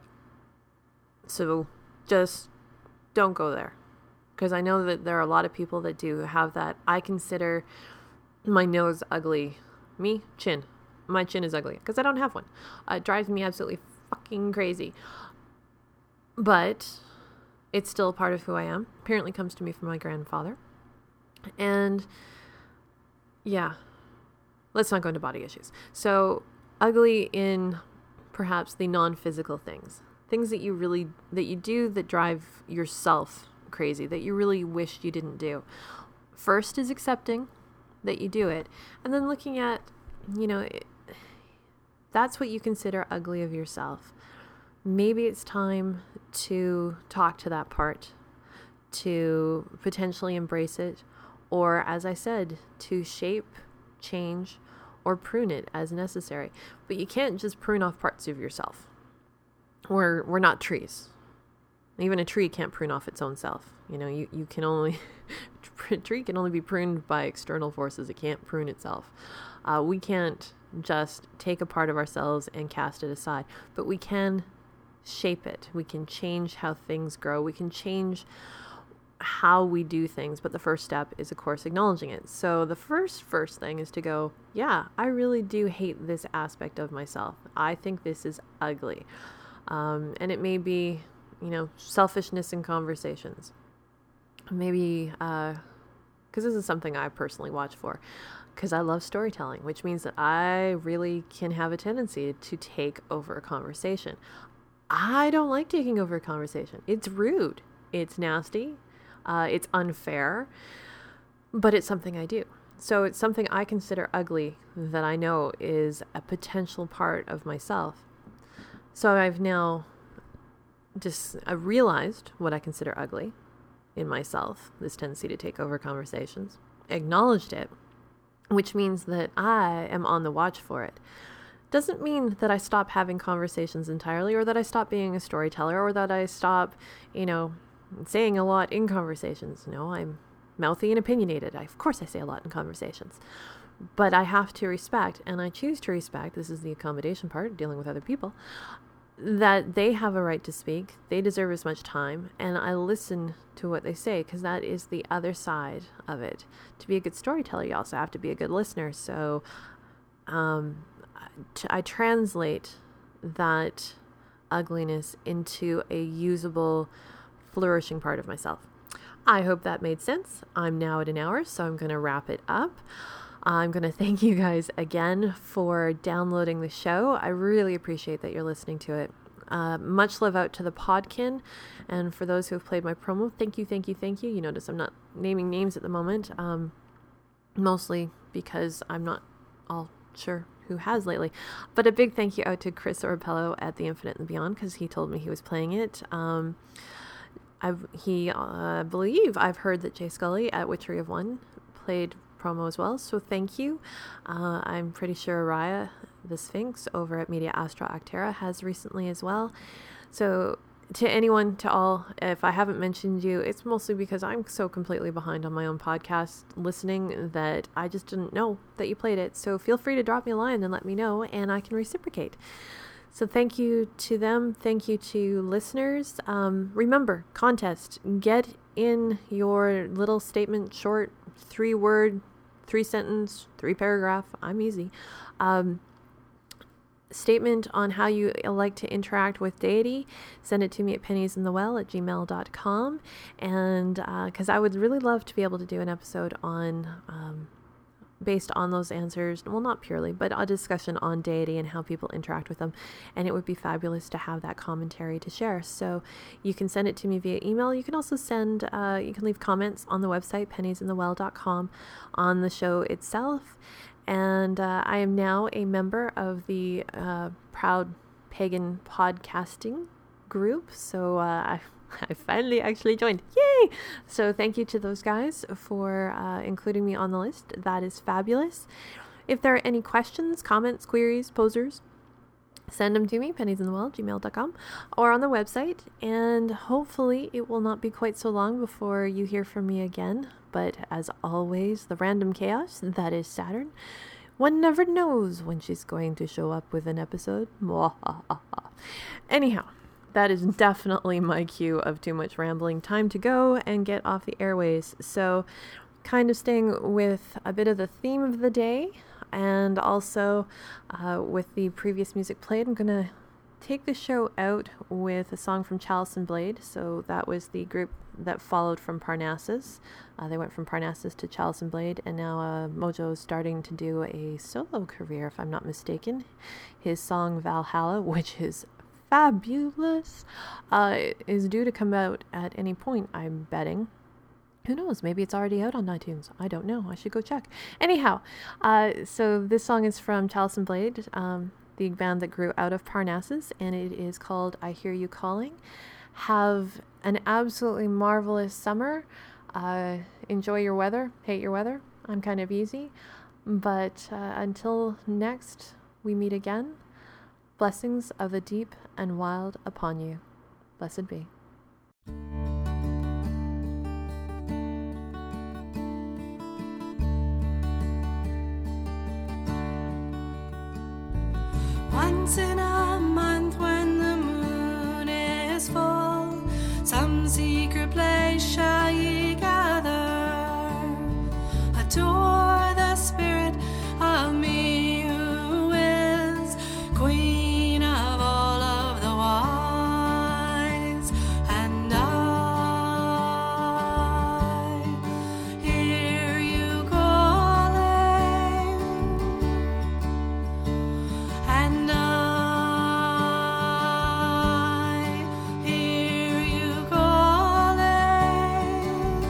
S1: so just don't go there, because I know that there are a lot of people that do have that. I consider my nose ugly. Me, chin. My chin is ugly because I don't have one. Uh, it drives me absolutely fucking crazy. But it's still a part of who I am. Apparently comes to me from my grandfather. And yeah, let's not go into body issues. So ugly in perhaps the non-physical things. Things that you really, that you do that drive yourself crazy, that you really wish you didn't do. First is accepting that you do it, and then looking at, you know, it, that's what you consider ugly of yourself. Maybe it's time to talk to that part, to potentially embrace it, or, as I said, to shape, change, or prune it as necessary. But you can't just prune off parts of yourself. We're, we're not trees. Even a tree can't prune off its own self. You know, you, you can only, a tree can only be pruned by external forces. It can't prune itself. Uh, we can't just take a part of ourselves and cast it aside, but we can shape it. We can change how things grow. We can change how we do things. But the first step is, of course, acknowledging it. So the first, first thing is to go, yeah, I really do hate this aspect of myself. I think this is ugly. Um, and it may be, you know, selfishness in conversations. Maybe, uh, because this is something I personally watch for, because I love storytelling, which means that I really can have a tendency to take over a conversation. I don't like taking over a conversation. It's rude. It's nasty. Uh, it's unfair. But it's something I do. So it's something I consider ugly that I know is a potential part of myself. So I've now just I realized what I consider ugly in myself, this tendency to take over conversations, acknowledged it, which means that I am on the watch for it. Doesn't mean that I stop having conversations entirely, or that I stop being a storyteller, or that I stop, you know, saying a lot in conversations. No, I'm mouthy and opinionated. I, of course I say a lot in conversations. But I have to respect, and I choose to respect, this is the accommodation part, dealing with other people, that they have a right to speak. They deserve as much time, and I listen to what they say, because that is the other side of it. To be a good storyteller, you also have to be a good listener. So um, t- I translate that ugliness into a usable, flourishing part of myself. I hope that made sense. I'm now at an hour, so I'm going to wrap it up. I'm going to thank you guys again for downloading the show. I really appreciate that you're listening to it. Uh, much love out to the Podkin, and for those who have played my promo, thank you, thank you, thank you. You notice I'm not naming names at the moment, um, mostly because I'm not all sure who has lately. But a big thank you out to Chris Orbello at The Infinite and the Beyond, because he told me he was playing it. Um, I've, he, uh, I believe I've heard that Jay Scully at Witchery of One played promo as well, so thank you. Uh, I'm pretty sure Raya the Sphinx over at Media Astra Actera has recently as well. So to anyone, to all, if I haven't mentioned you, it's mostly because I'm so completely behind on my own podcast listening that I just didn't know that you played it. So feel free to drop me a line and let me know, and I can reciprocate. So thank you to them. Thank you to listeners. Um, remember, contest. Get in your little statement, short, three word, three sentence, three paragraph. I'm easy. Um, statement on how you like to interact with deity. Send it to me at penniesinthewell at gmail dot com. And because uh, I would really love to be able to do an episode on um, based on those answers, well, not purely, but a discussion on deity and how people interact with them. And it would be fabulous to have that commentary to share. So you can send it to me via email. You can also send, uh, you can leave comments on the website, pennies in the well dot com, on the show itself. And uh, I am now a member of the uh, Proud Pagan Podcasting group. So uh, I I finally actually joined. Yay! So thank you to those guys for uh, including me on the list. That is fabulous. If there are any questions, comments, queries, posers, send them to me, penniesinthewell, gmail dot com, or on the website. And hopefully it will not be quite so long before you hear from me again. But as always, the random chaos, that is Saturn. One never knows when she's going to show up with an episode. Anyhow, that is definitely my cue of too much rambling. Time to go and get off the airways. So kind of staying with a bit of the theme of the day, and also uh, with the previous music played, I'm going to take the show out with a song from Chalice and Blade. So that was the group that followed from Parnassus. Uh, they went from Parnassus to Chalice and Blade, and now uh, Mojo is starting to do a solo career, if I'm not mistaken. His song Valhalla, which is fabulous, uh, is due to come out at any point, I'm betting. Who knows? Maybe it's already out on iTunes. I don't know. I should go check. Anyhow, uh, so this song is from Chalice and Blade, um, the band that grew out of Parnassus, and it is called I Hear You Calling. Have an absolutely marvelous summer. Uh, enjoy your weather. Hate your weather. I'm kind of easy. But uh, until next we meet again, blessings of the deep and wild upon you. Blessed be.
S3: Once in a month when the moon is full, some secret place shall ye gather. Adore the spirit of me who is queen of all of the wise, and I hear you calling, and I hear you calling.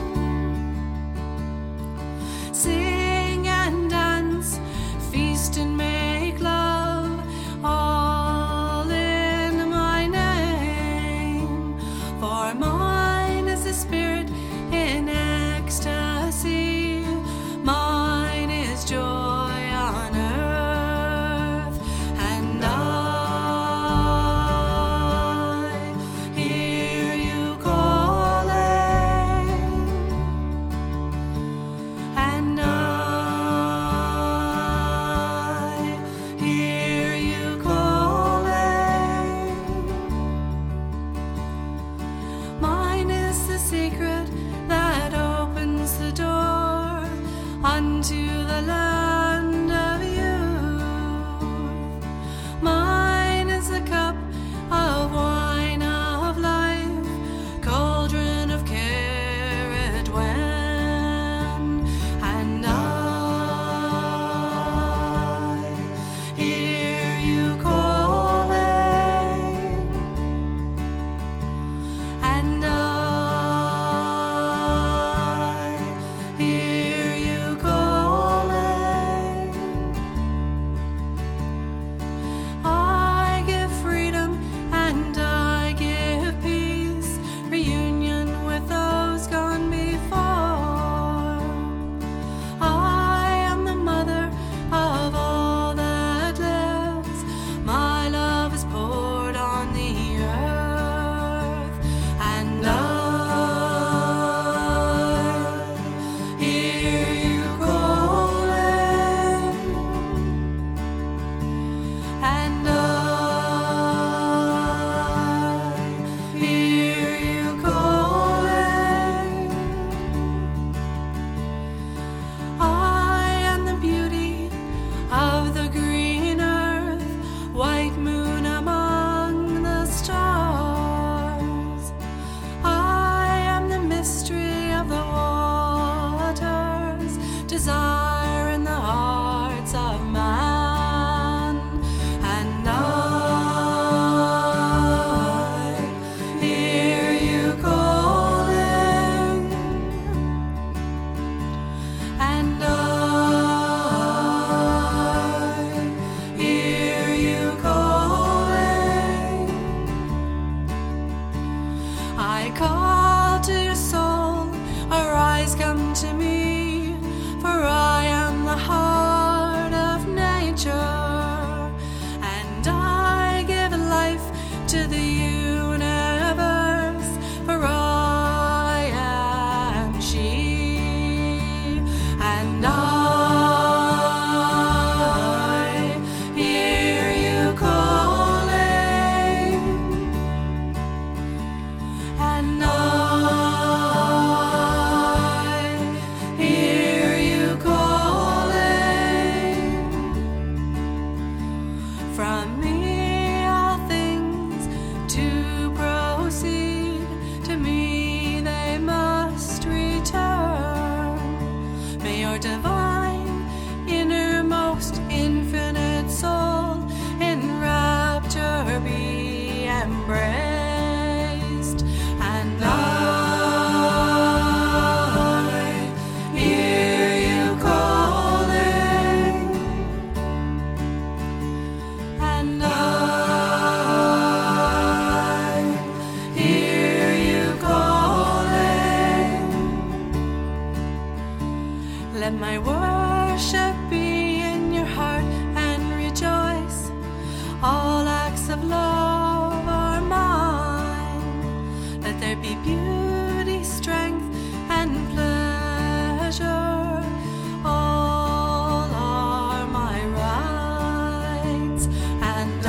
S3: from me all things to proceed. To me they must return. May your divine, innermost, infinite soul in rapture be embraced. And I hear you calling, and I hear you calling. Let my worship be in your heart and rejoice. All acts of love are mine. Let there be beauty, strength, and pleasure. All are my rights, and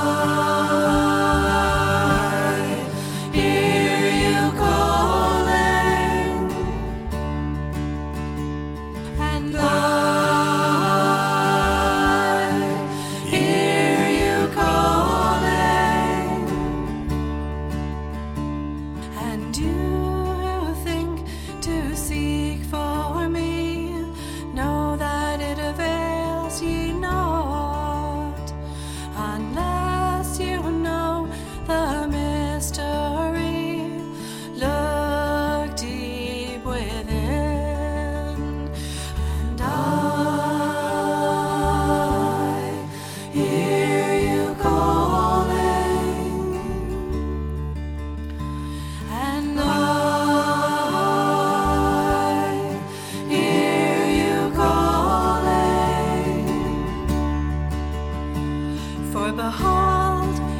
S3: I hear you calling, and I hear you calling. And you who think to seek for me, know that it avails ye not, unless you know the mystery. Look deep within, and I hear you calling, and I hear you calling. For behold,